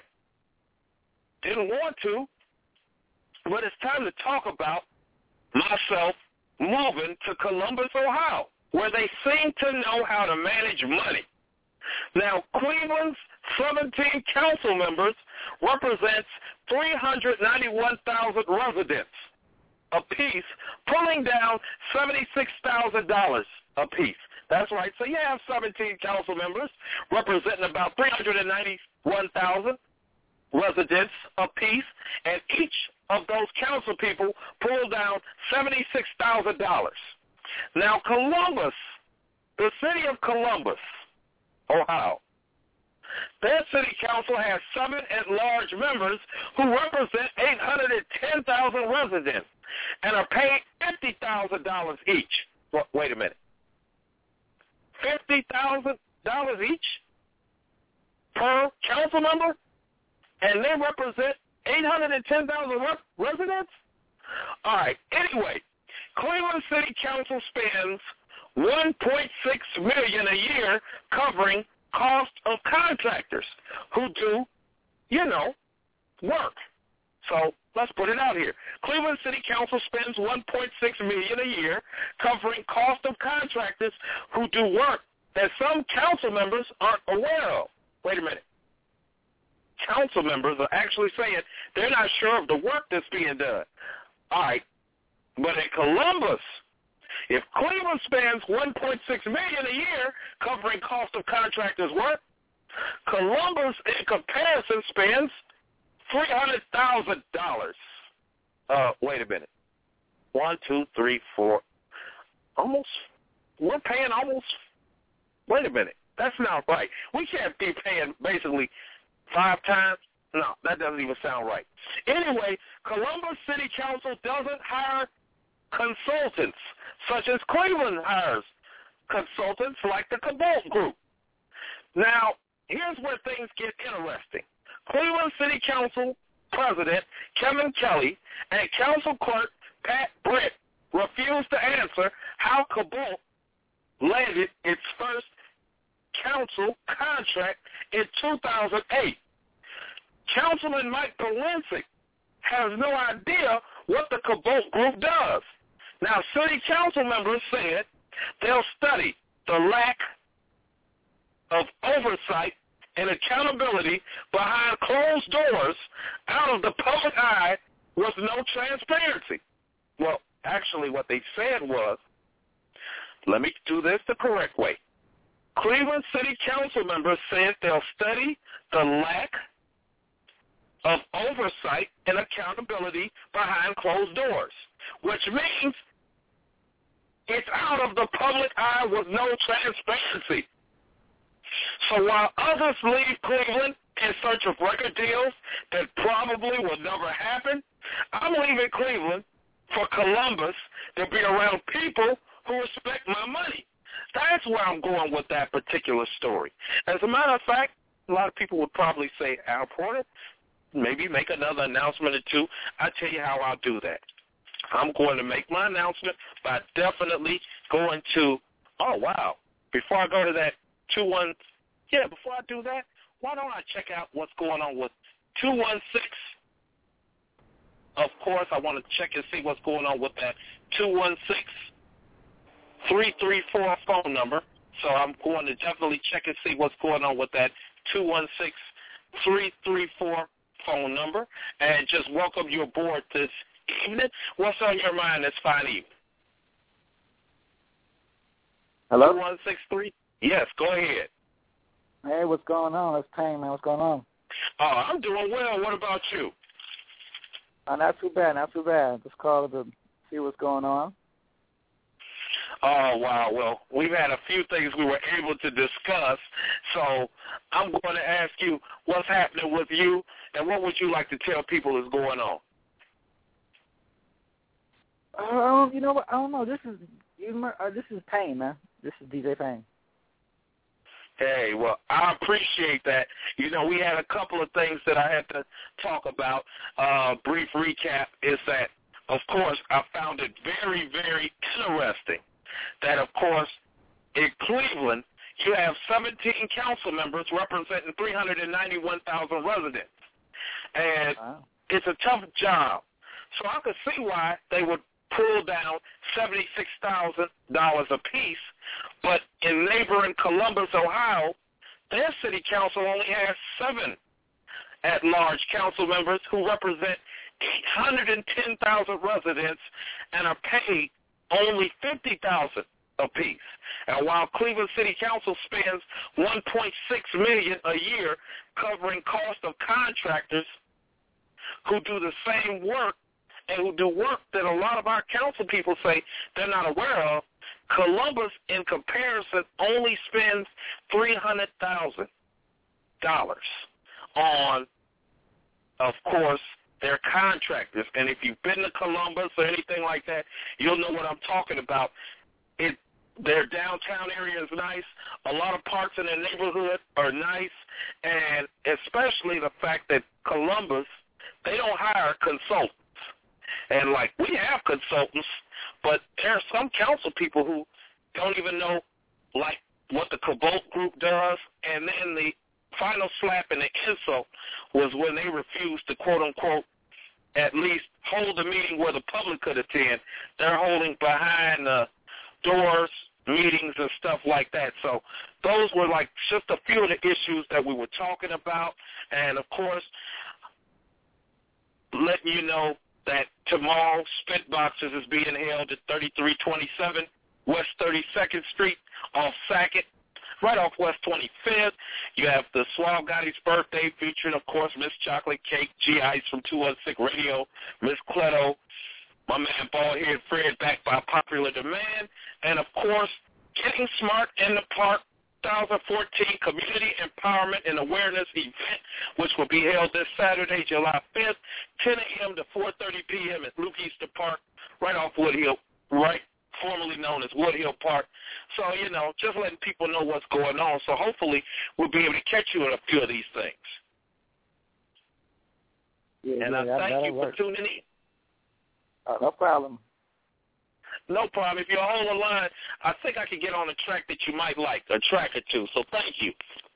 didn't want to, but it's time to talk about myself moving to Columbus, Ohio, where they seem to know how to manage money. Now, Cleveland's seventeen council members represents three hundred ninety-one thousand residents apiece, pulling down seventy-six thousand dollars apiece. That's right. So you have seventeen council members representing about three hundred ninety-one thousand residents apiece, and each of those council people pulled down seventy-six thousand dollars. Now, Columbus, the city of Columbus, Ohio, their city council has seven at-large members who represent eight hundred ten thousand residents and are paid fifty thousand dollars each. Well, wait a minute. fifty thousand dollars each per council member? And they represent eight hundred ten thousand re- residents? All right. Anyway, Cleveland City Council spends one point six million dollars a year covering cost of contractors who do, you know, work. So let's put it out here. Cleveland City Council spends one point six million dollars a year covering cost of contractors who do work that some council members aren't aware of. Wait a minute. Council members are actually saying they're not sure of the work that's being done. All right. But in Columbus, if Cleveland spends one point six million dollars a year covering cost of contractors' work, Columbus, in comparison, spends three hundred thousand dollars. Uh, wait a minute. One, two, three, four. Almost. We're paying almost. Wait a minute. That's not right. We can't be paying basically five times. No, that doesn't even sound right. Anyway, Columbus City Council doesn't hire consultants, such as Cleveland hires consultants like the Cabot Group. Now, here's where things get interesting. Cleveland City Council President Kevin Kelly and Council Clerk Pat Britt refused to answer how Cabot landed its first council contract in two thousand eight. Councilman Mike Polinsky has no idea what the Cabot Group does. Now, city council members said they'll study the lack of oversight and accountability behind closed doors out of the public eye with no transparency. Well, actually what they said was, let me do this the correct way. Cleveland City Council members said they'll study the lack of oversight and accountability behind closed doors, which means it's out of the public eye with no transparency. So while others leave Cleveland in search of record deals that probably will never happen, I'm leaving Cleveland for Columbus to be around people who respect my money. That's where I'm going with that particular story. As a matter of fact, a lot of people would probably say, Al Porter, maybe make another announcement or two. I'll tell you how I'll do that. I'm going to make my announcement by definitely going to, oh, wow, before I go to that two one, yeah, before I do that, why don't I check out what's going on with two one six? Of course, I want to check and see what's going on with that two one six, three three four phone number. So I'm going to definitely check and see what's going on with that two one six, three three four phone number. And just welcome you aboard this evening. What's on your mind this fine evening? Hello? two one six three? Yes, go ahead. Hey, what's going on? It's Payne, man. What's going on? Oh, I'm doing well. What about you? Uh, not too bad, not too bad. Just called to see what's going on. Oh, wow. Well, we've had a few things we were able to discuss, so I'm going to ask you what's happening with you, and what would you like to tell people is going on? Um, you know what? I don't know. This is you. Uh, this is Payne, man. This is D J Payne. Hey, well, I appreciate that. You know, we had a couple of things that I had to talk about. Uh, brief recap is that, of course, I found it very, very interesting that, of course, in Cleveland, you have seventeen council members representing three hundred ninety-one thousand residents. And wow. It's a tough job. So I could see why they would pull down seventy-six thousand dollars apiece, but in neighboring Columbus, Ohio, their city council only has seven at-large council members who represent eight hundred ten thousand residents and are paid only fifty thousand dollars apiece. And while Cleveland City Council spends one point six million dollars a year covering cost of contractors who do the same work and who do work that a lot of our council people say they're not aware of, Columbus, in comparison, only spends three hundred thousand dollars on, of course, their contractors. And if you've been to Columbus or anything like that, you'll know what I'm talking about. It, their downtown area is nice. A lot of parts in the neighborhood are nice, and especially the fact that Columbus, they don't hire consultants. And, like, we have consultants, but there are some council people who don't even know, like, what the Cabot Group does. And then the final slap in the insult was when they refused to, quote-unquote, at least hold a meeting where the public could attend. They're holding behind the doors meetings and stuff like that. So those were, like, just a few of the issues that we were talking about. And, of course, letting you know that tomorrow Spitboxers is being held at thirty-three twenty-seven West thirty-second Street off Sackett, right off West twenty-fifth. You have the Suave Gotti's birthday featuring, of course, Miss Chocolate Cake, G. Ice from two one six Radio, Miss Cleto, my man Baldhead Fred back by popular demand, and, of course, Getting Smart in the Park twenty fourteen Community Empowerment and Awareness event, which will be held this Saturday, July fifth, ten a.m. to four thirty p.m. at Luke Easter Park, right off Woodhill, right, formerly known as Woodhill Park. So, you know, just letting people know what's going on. So hopefully we'll be able to catch you in a few of these things. Yeah, and yeah, I that, thank you work. for tuning in. Uh, no problem. No problem. If you'll hold the line, I think I could get on a track that you might like, a track or two. So thank you.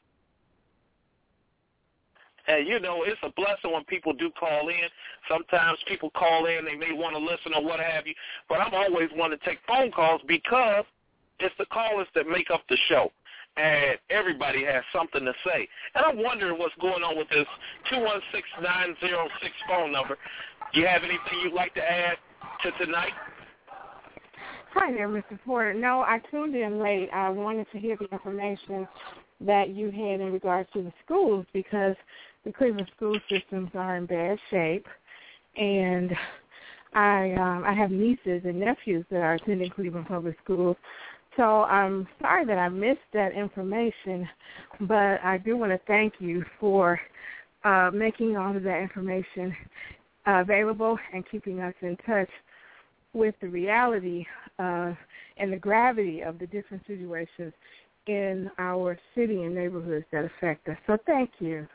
And, you know, it's a blessing when people do call in. Sometimes people call in, they may want to listen or what have you. But I'm always one to take phone calls because it's the callers that make up the show. And everybody has something to say. And I'm wondering what's going on with this two one six, nine zero six phone number. Do you have anything you'd like to add to tonight? Hi there, Mister Porter. No, I tuned in late. I wanted to hear the information that you had in regards to the schools because the Cleveland school systems are in bad shape. And I um, I have nieces and nephews that are attending Cleveland Public Schools. So I'm sorry that I missed that information, but I do want to thank you for uh, making all of that information uh, available and keeping us in touch with the reality uh, and the gravity of the different situations in our city and neighborhoods that affect us. So thank you.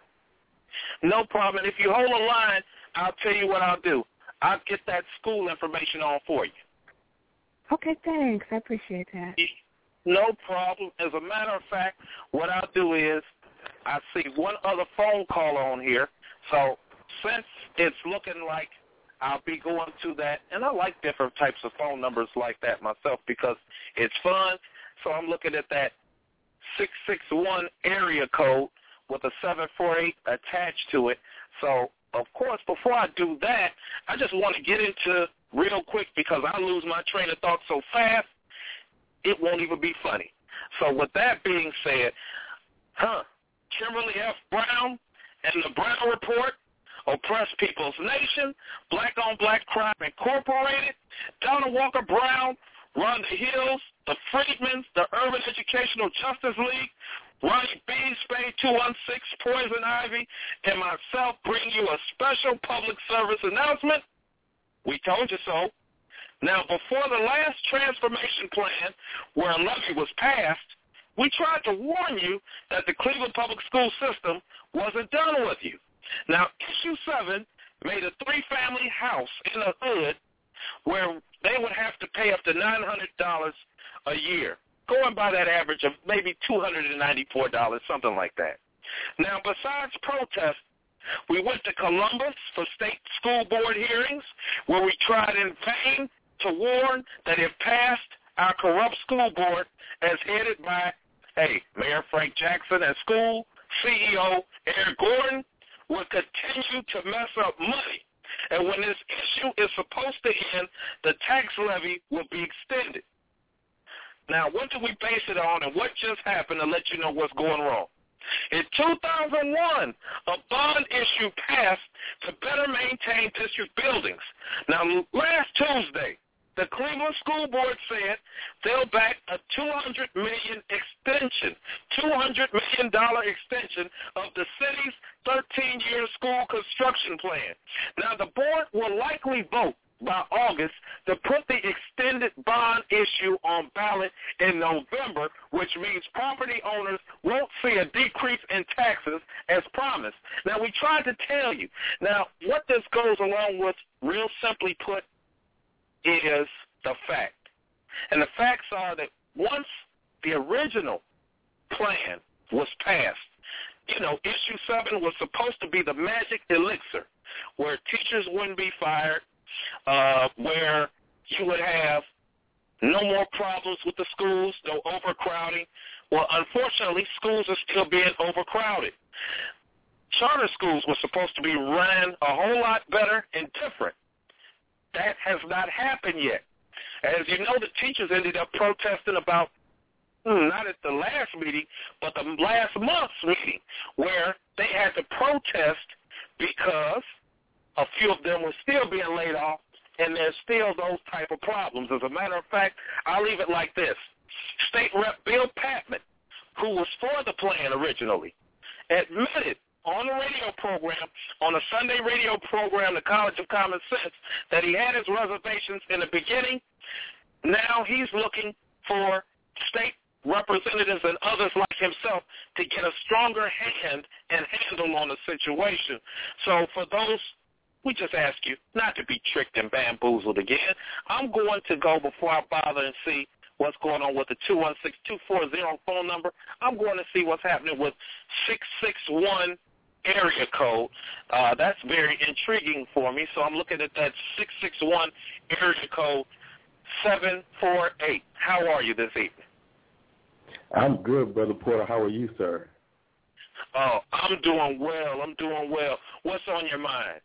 No problem. If you hold a line, I'll tell you what I'll do. I'll get that school information on for you. Okay, thanks. I appreciate that. No problem. As a matter of fact, what I'll do is I see one other phone call on here. So since it's looking like I'll be going to that, and I like different types of phone numbers like that myself because it's fun. So I'm looking at that six six one area code with a seven four eight attached to it. So, of course, before I do that, I just want to get into real quick because I lose my train of thought so fast, it won't even be funny. So with that being said, huh, Kimberly F. Brown and the Brown Report, Oppressed People's Nation, Black on Black Crime Incorporated, Donna Walker Brown, Rhonda Hills, the Freedmans, the Urban Educational Justice League, Ronnie B, Spade two one six, Poison Ivy, and myself bring you a special public service announcement. We told you so. Now, before the last transformation plan where a levy was passed, we tried to warn you that the Cleveland public school system wasn't done with you. Now, Issue seven made a three-family house in the hood where they would have to pay up to nine hundred dollars a year, going by that average of maybe two hundred ninety-four dollars, something like that. Now, besides protests, we went to Columbus for state school board hearings where we tried in vain to warn that if passed, our corrupt school board, as headed by, hey, Mayor Frank Jackson and school C E O Eric Gordon, would continue to mess up money. And when this issue is supposed to end, the tax levy will be extended. Now, what do we base it on and what just happened to let you know what's going wrong? In two thousand one, a bond issue passed to better maintain district buildings. Now, last Tuesday, the Cleveland School Board said they'll back a two hundred million dollars extension, two hundred million dollars extension of the city's thirteen-year school construction plan. Now, the board will likely vote by August to put the extended bond issue on ballot in November, which means property owners won't see a decrease in taxes as promised. Now, we tried to tell you. Now, what this goes along with, real simply put, is the fact. And the facts are that once the original plan was passed, you know, Issue seven was supposed to be the magic elixir where teachers wouldn't be fired, uh, where you would have no more problems with the schools, no overcrowding. Well, unfortunately, schools are still being overcrowded. Charter schools were supposed to be run a whole lot better and different. That has not happened yet. As you know, the teachers ended up protesting about, hmm, not at the last meeting, but the last month's meeting, where they had to protest because a few of them were still being laid off, and there's still those type of problems. As a matter of fact, I'll leave it like this. State Rep Bill Patman, who was for the plan originally, admitted on a radio program, on a Sunday radio program, the College of Common Sense, that he had his reservations in the beginning. Now he's looking for state representatives and others like himself to get a stronger hand and handle on the situation. So for those, we just ask you not to be tricked and bamboozled again. I'm going to go before I bother and see what's going on with the two one six, two four zero phone number. I'm going to see what's happening with six six one area code. Uh, that's very intriguing for me, so I'm looking at that six six one area code seven four eight. How are you this evening? I'm good, Brother Porter. How are you, sir? Oh, I'm doing well. I'm doing well. What's on your mind?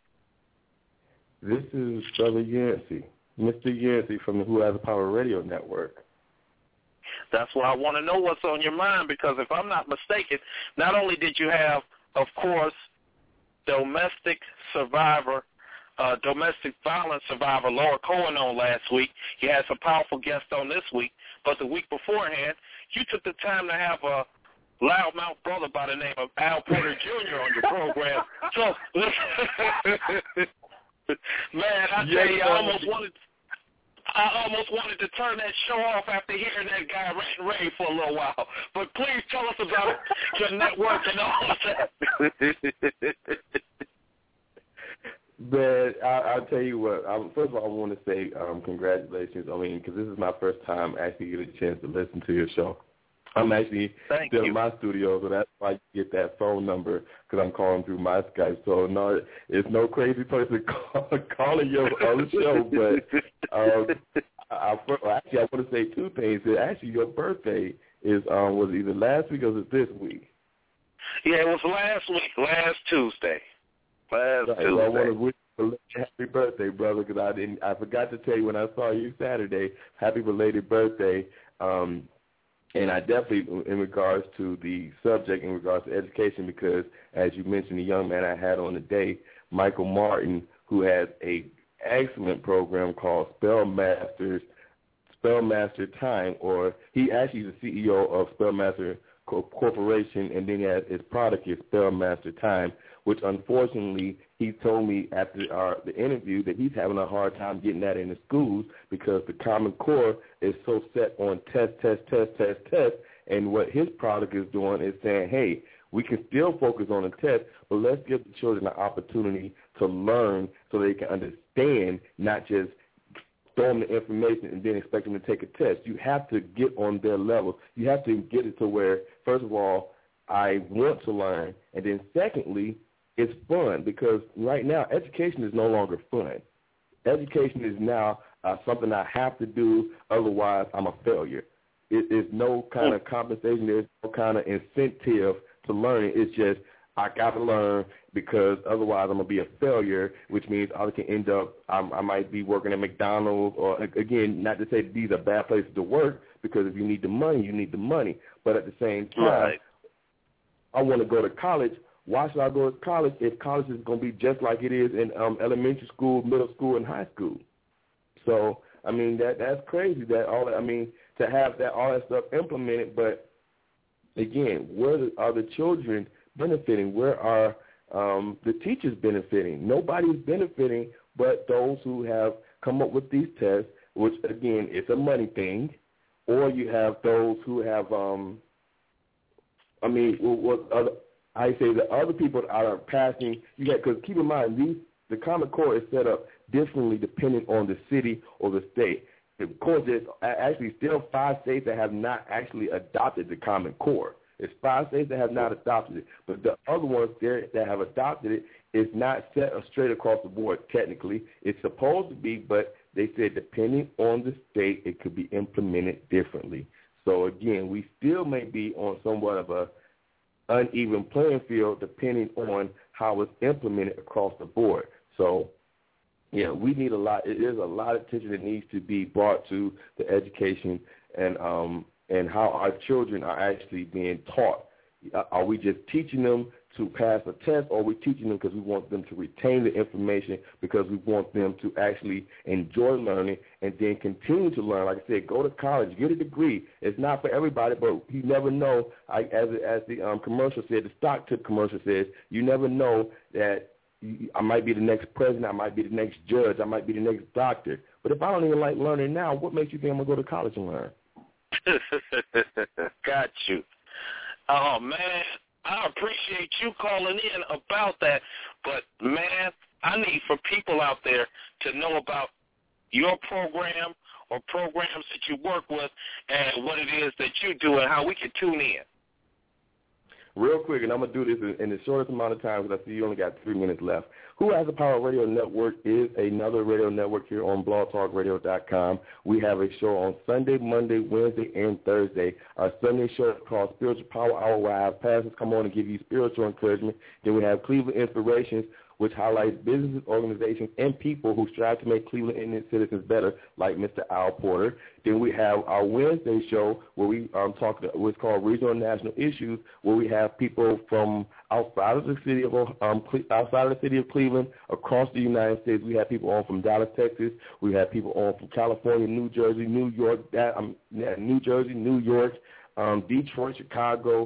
This is Brother Yancey, Mister Yancey from the Who Has the Power Radio Network. That's why I want to know what's on your mind, because if I'm not mistaken, not only did you have, of course, domestic survivor, uh, domestic violence survivor Laura Cohen on last week. You had some powerful guests on this week, but the week beforehand, you took the time to have a loudmouth brother by the name of Al Porter Junior on your program. So Man, I Yes, tell you, I brother. almost wanted I almost wanted to turn that show off after hearing that guy rant and rave for a little while. But please tell us about your network and all of that. Man, I, I'll tell you what. I, first of all, I want to say um, congratulations. I mean, because this is my first time actually getting a chance to listen to your show. I'm actually Thank still you. in my studio, so that's why you get that phone number, because I'm calling through my Skype. So, no, it's no crazy person call, calling your other show, but um, I, I, well, actually, I want to say two things. Actually, your birthday is um, was it either last week or was it this week? Yeah, it was last week, last Tuesday. Last Right, Tuesday. so I want to wish you a happy birthday, brother, because I didn't. I forgot to tell you when I saw you Saturday. Happy belated birthday. Um, And I definitely, in regards to the subject, in regards to education, because as you mentioned, the young man I had on today, Michael Martin, who has a excellent program called Spellmasters, Spellmaster Time, or he actually is the C E O of Spellmaster Corporation, and then he has his product is Spellmaster Time, which unfortunately he told me after our, the interview that he's having a hard time getting that in the schools because the Common Core is so set on test, test, test, test, test, and what his product is doing is saying, hey, we can still focus on the test, but let's give the children the opportunity to learn so they can understand, not just throw them the information and then expect them to take a test. You have to get on their level. You have to get it to where, first of all, I want to learn, and then secondly, it's fun, because right now education is no longer fun. Education is now uh, something I have to do, otherwise I'm a failure. It is no kind of compensation. There's no kind of incentive to learning. It's just I got to learn because otherwise I'm going to be a failure, which means I can end up, I'm, I might be working at McDonald's, or, again, not to say these are bad places to work, because if you need the money, you need the money. But at the same time, right. I want to go to college. Why should I go to college if college is going to be just like it is in um, elementary school, middle school, and high school? So, I mean, that that's crazy that all that, I mean, to have that all that stuff implemented, but again, where are the children benefiting? Where are um, the teachers benefiting? Nobody's benefiting but those who have come up with these tests, which, again, it's a money thing, or you have those who have, um, I mean, what other, I say the other people that are passing, you got, because keep in mind, these, the Common Core is set up differently depending on the city or the state. Of course, there's actually still five states that have not actually adopted the Common Core. It's five states that have not adopted it, but the other ones there that have adopted it is not set straight across the board technically. It's supposed to be, but they said depending on the state, it could be implemented differently. So, again, we still may be on somewhat of a uneven playing field depending on how it's implemented across the board. So, yeah, we need a lot. There's a lot of attention that needs to be brought to the education and um, and how our children are actually being taught. Are we just teaching them to pass a test, or are we teaching them because we want them to retain the information, because we want them to actually enjoy learning and then continue to learn? Like I said, go to college, get a degree. It's not for everybody, but you never know. I, as as the um, commercial said, the stock tip commercial says, you never know that I might be the next president, I might be the next judge, I might be the next doctor. But if I don't even like learning now, what makes you think I'm going to go to college and learn? Got you. Oh, man, I appreciate you calling in about that. But, man, I need for people out there to know about your program or programs that you work with and what it is that you do and how we can tune in. Real quick, and I'm going to do this in, in the shortest amount of time because I see you only got three minutes left. Who Has the Power Radio Network is another radio network here on blog talk radio dot com. We have a show on Sunday, Monday, Wednesday, and Thursday. Our Sunday show is called Spiritual Power Hour, where I have pastors come on and give you spiritual encouragement. Then we have Cleveland Inspirations, which highlights businesses, organizations, and people who strive to make Cleveland and its citizens better, like Mister Al Porter. Then we have our Wednesday show where we um, talk to what's called Regional and National Issues, where we have people from outside of the city of um, outside of the city of Cleveland, across the United States. We have people on from Dallas, Texas. We have people on from California, New Jersey, New York, that, um, New Jersey, New York, um, Detroit, Chicago.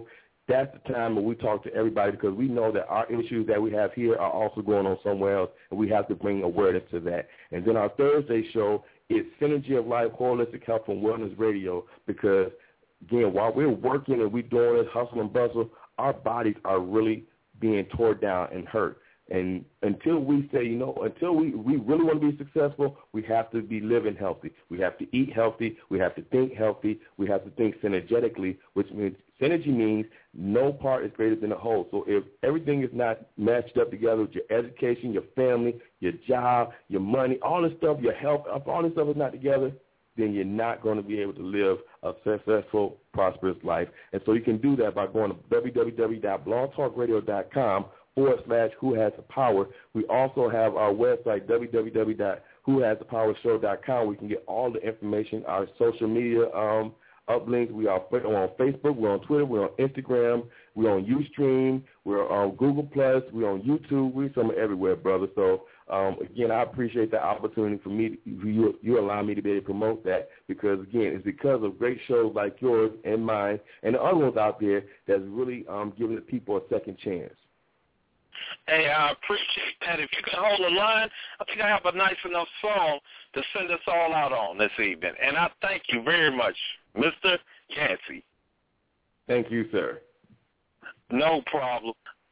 that's the time when we talk to everybody because we know that our issues that we have here are also going on somewhere else, and we have to bring awareness to that. And then our Thursday show is Synergy of Life Holistic Health and Wellness Radio because, again, while we're working and we're doing this hustle and bustle, our bodies are really being torn down and hurt. And until we say, you know, until we, we really want to be successful, we have to be living healthy. We have to eat healthy. We have to think healthy. We have to think synergetically, which means synergy means no part is greater than the whole. So if everything is not matched up together with your education, your family, your job, your money, all this stuff, your health, if all this stuff is not together, then you're not going to be able to live a successful, prosperous life. And so you can do that by going to w w w dot blog talk radio dot com forward slash who has the power. We also have our website, w w w dot who has the power show dot com. We can get all the information, our social media um, uplinks. We are on Facebook, we're on Twitter, we're on Instagram, we're on Ustream, we're on Google Plus, we're on YouTube, we're somewhere everywhere, brother. So, um, again, I appreciate the opportunity for me, you, you allow me to be able to promote that because, again, it's because of great shows like yours and mine and the other ones out there that's really um, giving the people a second chance. Hey, I appreciate that. If you can hold the line, I think I have a nice enough song to send us all out on this evening. And I thank you very much, Mister Yancey. Thank you, sir. No problem.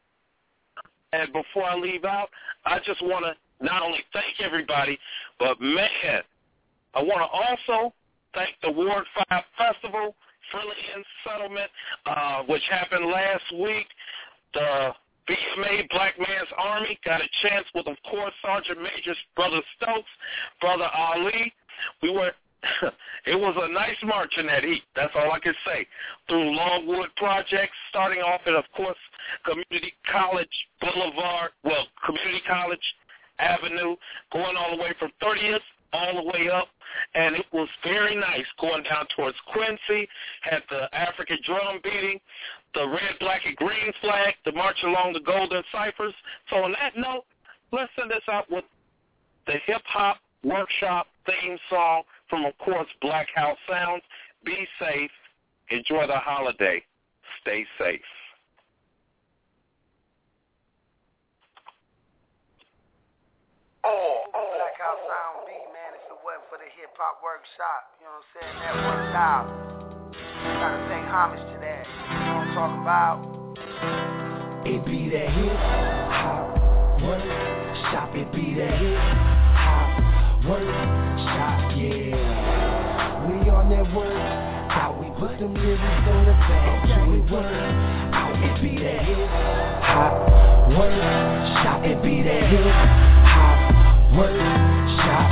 And before I leave out, I just want to not only thank everybody, but, man, I want to also thank the Ward five Festival, Friendly Settlement, uh, which happened last week. The B M A Black Man's Army got a chance with, of course, Sergeant Major Brother Stokes, Brother Ali. We were, it was a nice march in that heat. That's all I can say. Through Longwood Projects, starting off at, of course, Community College Boulevard, well, Community College Avenue, going all the way from thirtieth all the way up, and it was very nice going down towards Quincy, had the African drum beating, the red, black, and green flag, the march along the Golden Ciphers. So on that note, let's send this out with the hip-hop workshop theme song from, of course, Black House Sounds. Be safe. Enjoy the holiday. Stay safe. Oh, Black House Sound B, man, if it wasn't for the hip-hop workshop, you know what I'm saying, that worked out. Gotta pay homage to that. You know what I'm talking about? It be that hip-hop workshop, it be that hip-hop workshop, yeah. We on that work, how we put them lyrics on the back, so we work out. It be that hip-hop workshop, it be that hip-hop workshop,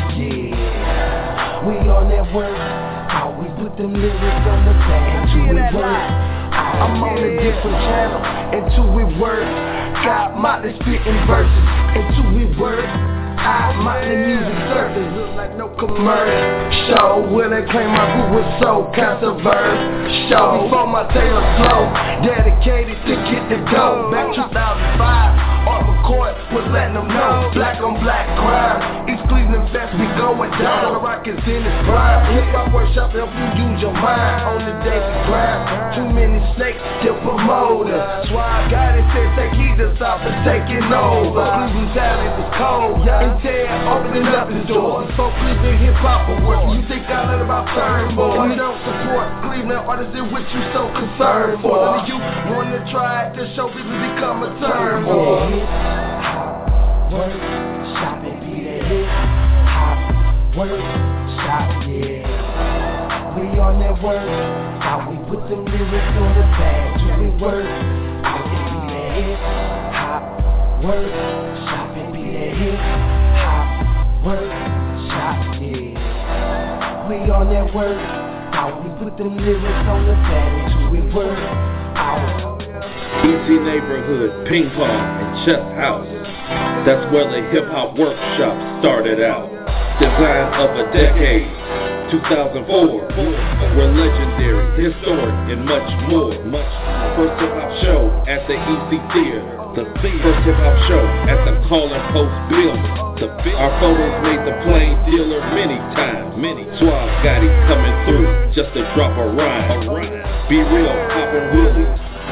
yeah. We on that work, how we put them lyrics on the back, so we work. I'm on a different channel, until we work. Got Motley spitting verses, until we work. I Motley music surface, look like no commercial. Will they claim my group was so controversial? Before my Taylor flow, dedicated to get the dough. Back two thousand five, on McCoy was letting them know. Black on black crime, East Cleveland fest be going down. The rock is in its prime. Hip-hop workshop help you use your mind on the daily grind. Too many snakes to promote us. That's why I got it said take heed to stop and taking over. Cleveland talent is cold, and Ted opening up his doors. So Cleveland hip-hop work, you think I let about turn boy. We don't support Cleveland artists, then what you so concerned for? None of you wanna try it, this show people become a turn boy. Hip-hop workshop, it be that hip-hop workshop, yeah. We on that work, how we put them lyrics on the pad, do we work out, it be that hip-hop workshop, it be that hip-hop workshop, yeah. We on that work, how we put them lyrics on the pad, do we work out. Easy Neighborhood, Ping Pong, and Chess House. That's where the hip-hop workshop started out. Design of a decade, two thousand four. We're legendary, historic, and much more. First hip-hop show at the E C Theater. The first hip-hop show at the Calling Post Building. Our photos made the Plain Dealer many times. Many Suave Gotti coming through just to drop a rhyme. Be real, poppin' wheelies.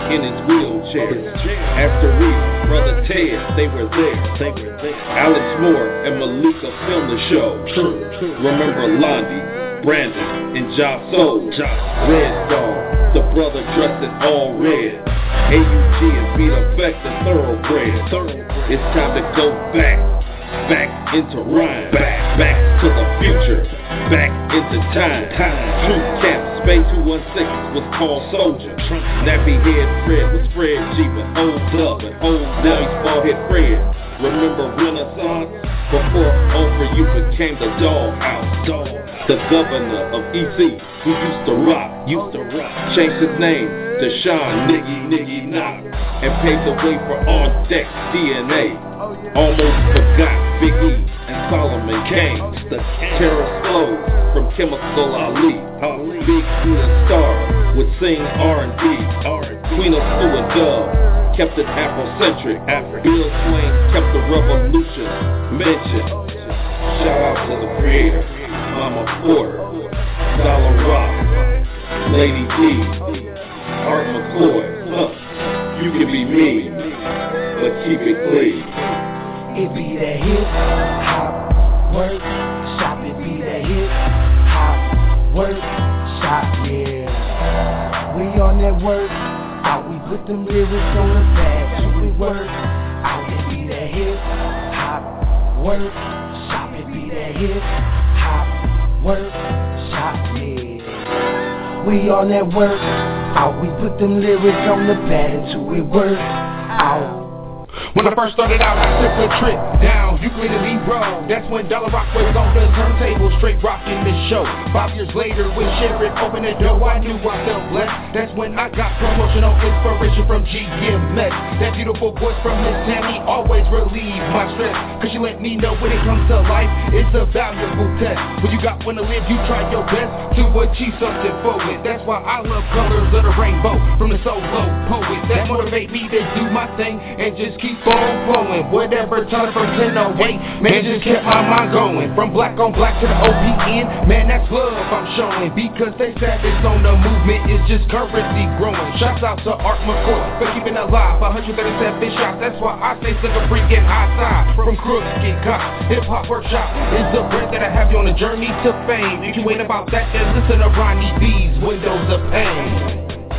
in his wheelchair. Asteria, Brother Ted, they were there. They were there. Alex Moore and Malika filmed the show. Remember Londi, Brandon, and Ja Soul. Red Dog, the brother dressed in all red. A U G and Beat Effect and Thoroughbred. It's time to go back, back into rhyme, back, back to the future, back into time. Troop Camp, Space two one six was called Soldier. Nappy Head Fred was Fred G, but hold up and hold now he's Ballhead Fred. Remember Renaissance? Before Over You became the Dollhouse. The governor of E C, who used to rock, used to rock, changed his name to Sean Niggy Niggy Knock, and paved the way for On Deck D N A. Almost forgot Big E and Solomon Kane. The terror flows from Chemical Ali. Big Buddha Star would sing R and B. Queen of Sue and Dove kept it Afrocentric. Bill Swain kept the revolution mentioned. Shout out to the creator, Mama Porter, Dollar Rock, Lady D, Art McCoy. Huh. You can be mean, but keep it clean. It be that hip hop work shop. It be that hip hop work shop. Yeah, we on that work. Out we put them lyrics on the pad. So we work. Out it be that hip hop work shop. It be that hip hop work shop. Yeah, we on that work. Out we put them lyrics on the pad until we work out. When I first started out, I took a trip down Euclid and Road. That's when Dollar Rock was on the turntable, straight rocking the show. Five years later, when Sheriff opened the door, I knew I felt blessed. That's when I got promotional inspiration from G M S. That beautiful voice from Miss Tammy always relieved my stress, cause she let me know when it comes to life, it's a valuable test. When you got one to live, you try your best to achieve something for it. That's why I love colors of the rainbow from the solo poet. That motivate me to do my thing and just keep on flowing. Whatever time from ten oh eight, man, just kept my mind going. From black on black to the O P N, man, that's love I'm showing. Because they said it's on the movement, it's just currency growing. Shouts out to Art McCoy for keeping alive one hundred thirty-seven shots. That's why I stay such a freaking high side. From crooks get caught, hip hop workshop is the bread that I have you on a journey to fame. If you ain't about that, then listen to Ronnie D's Windows of Pain.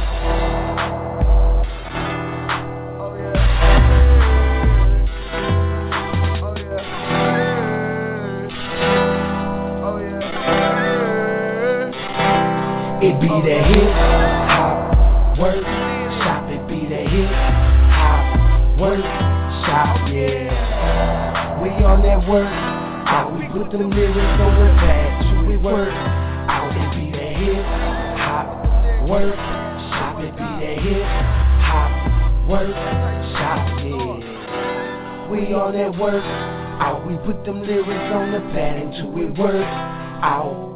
It be that hip hop work shop. It be that hip hop work shop. Yeah, we on that work. Out we put them lyrics on the pad. So we work. Out it be that hip hop work shop. It be that hip hop work shop. Yeah, we on that work. Out we put them lyrics on the pad until we work out.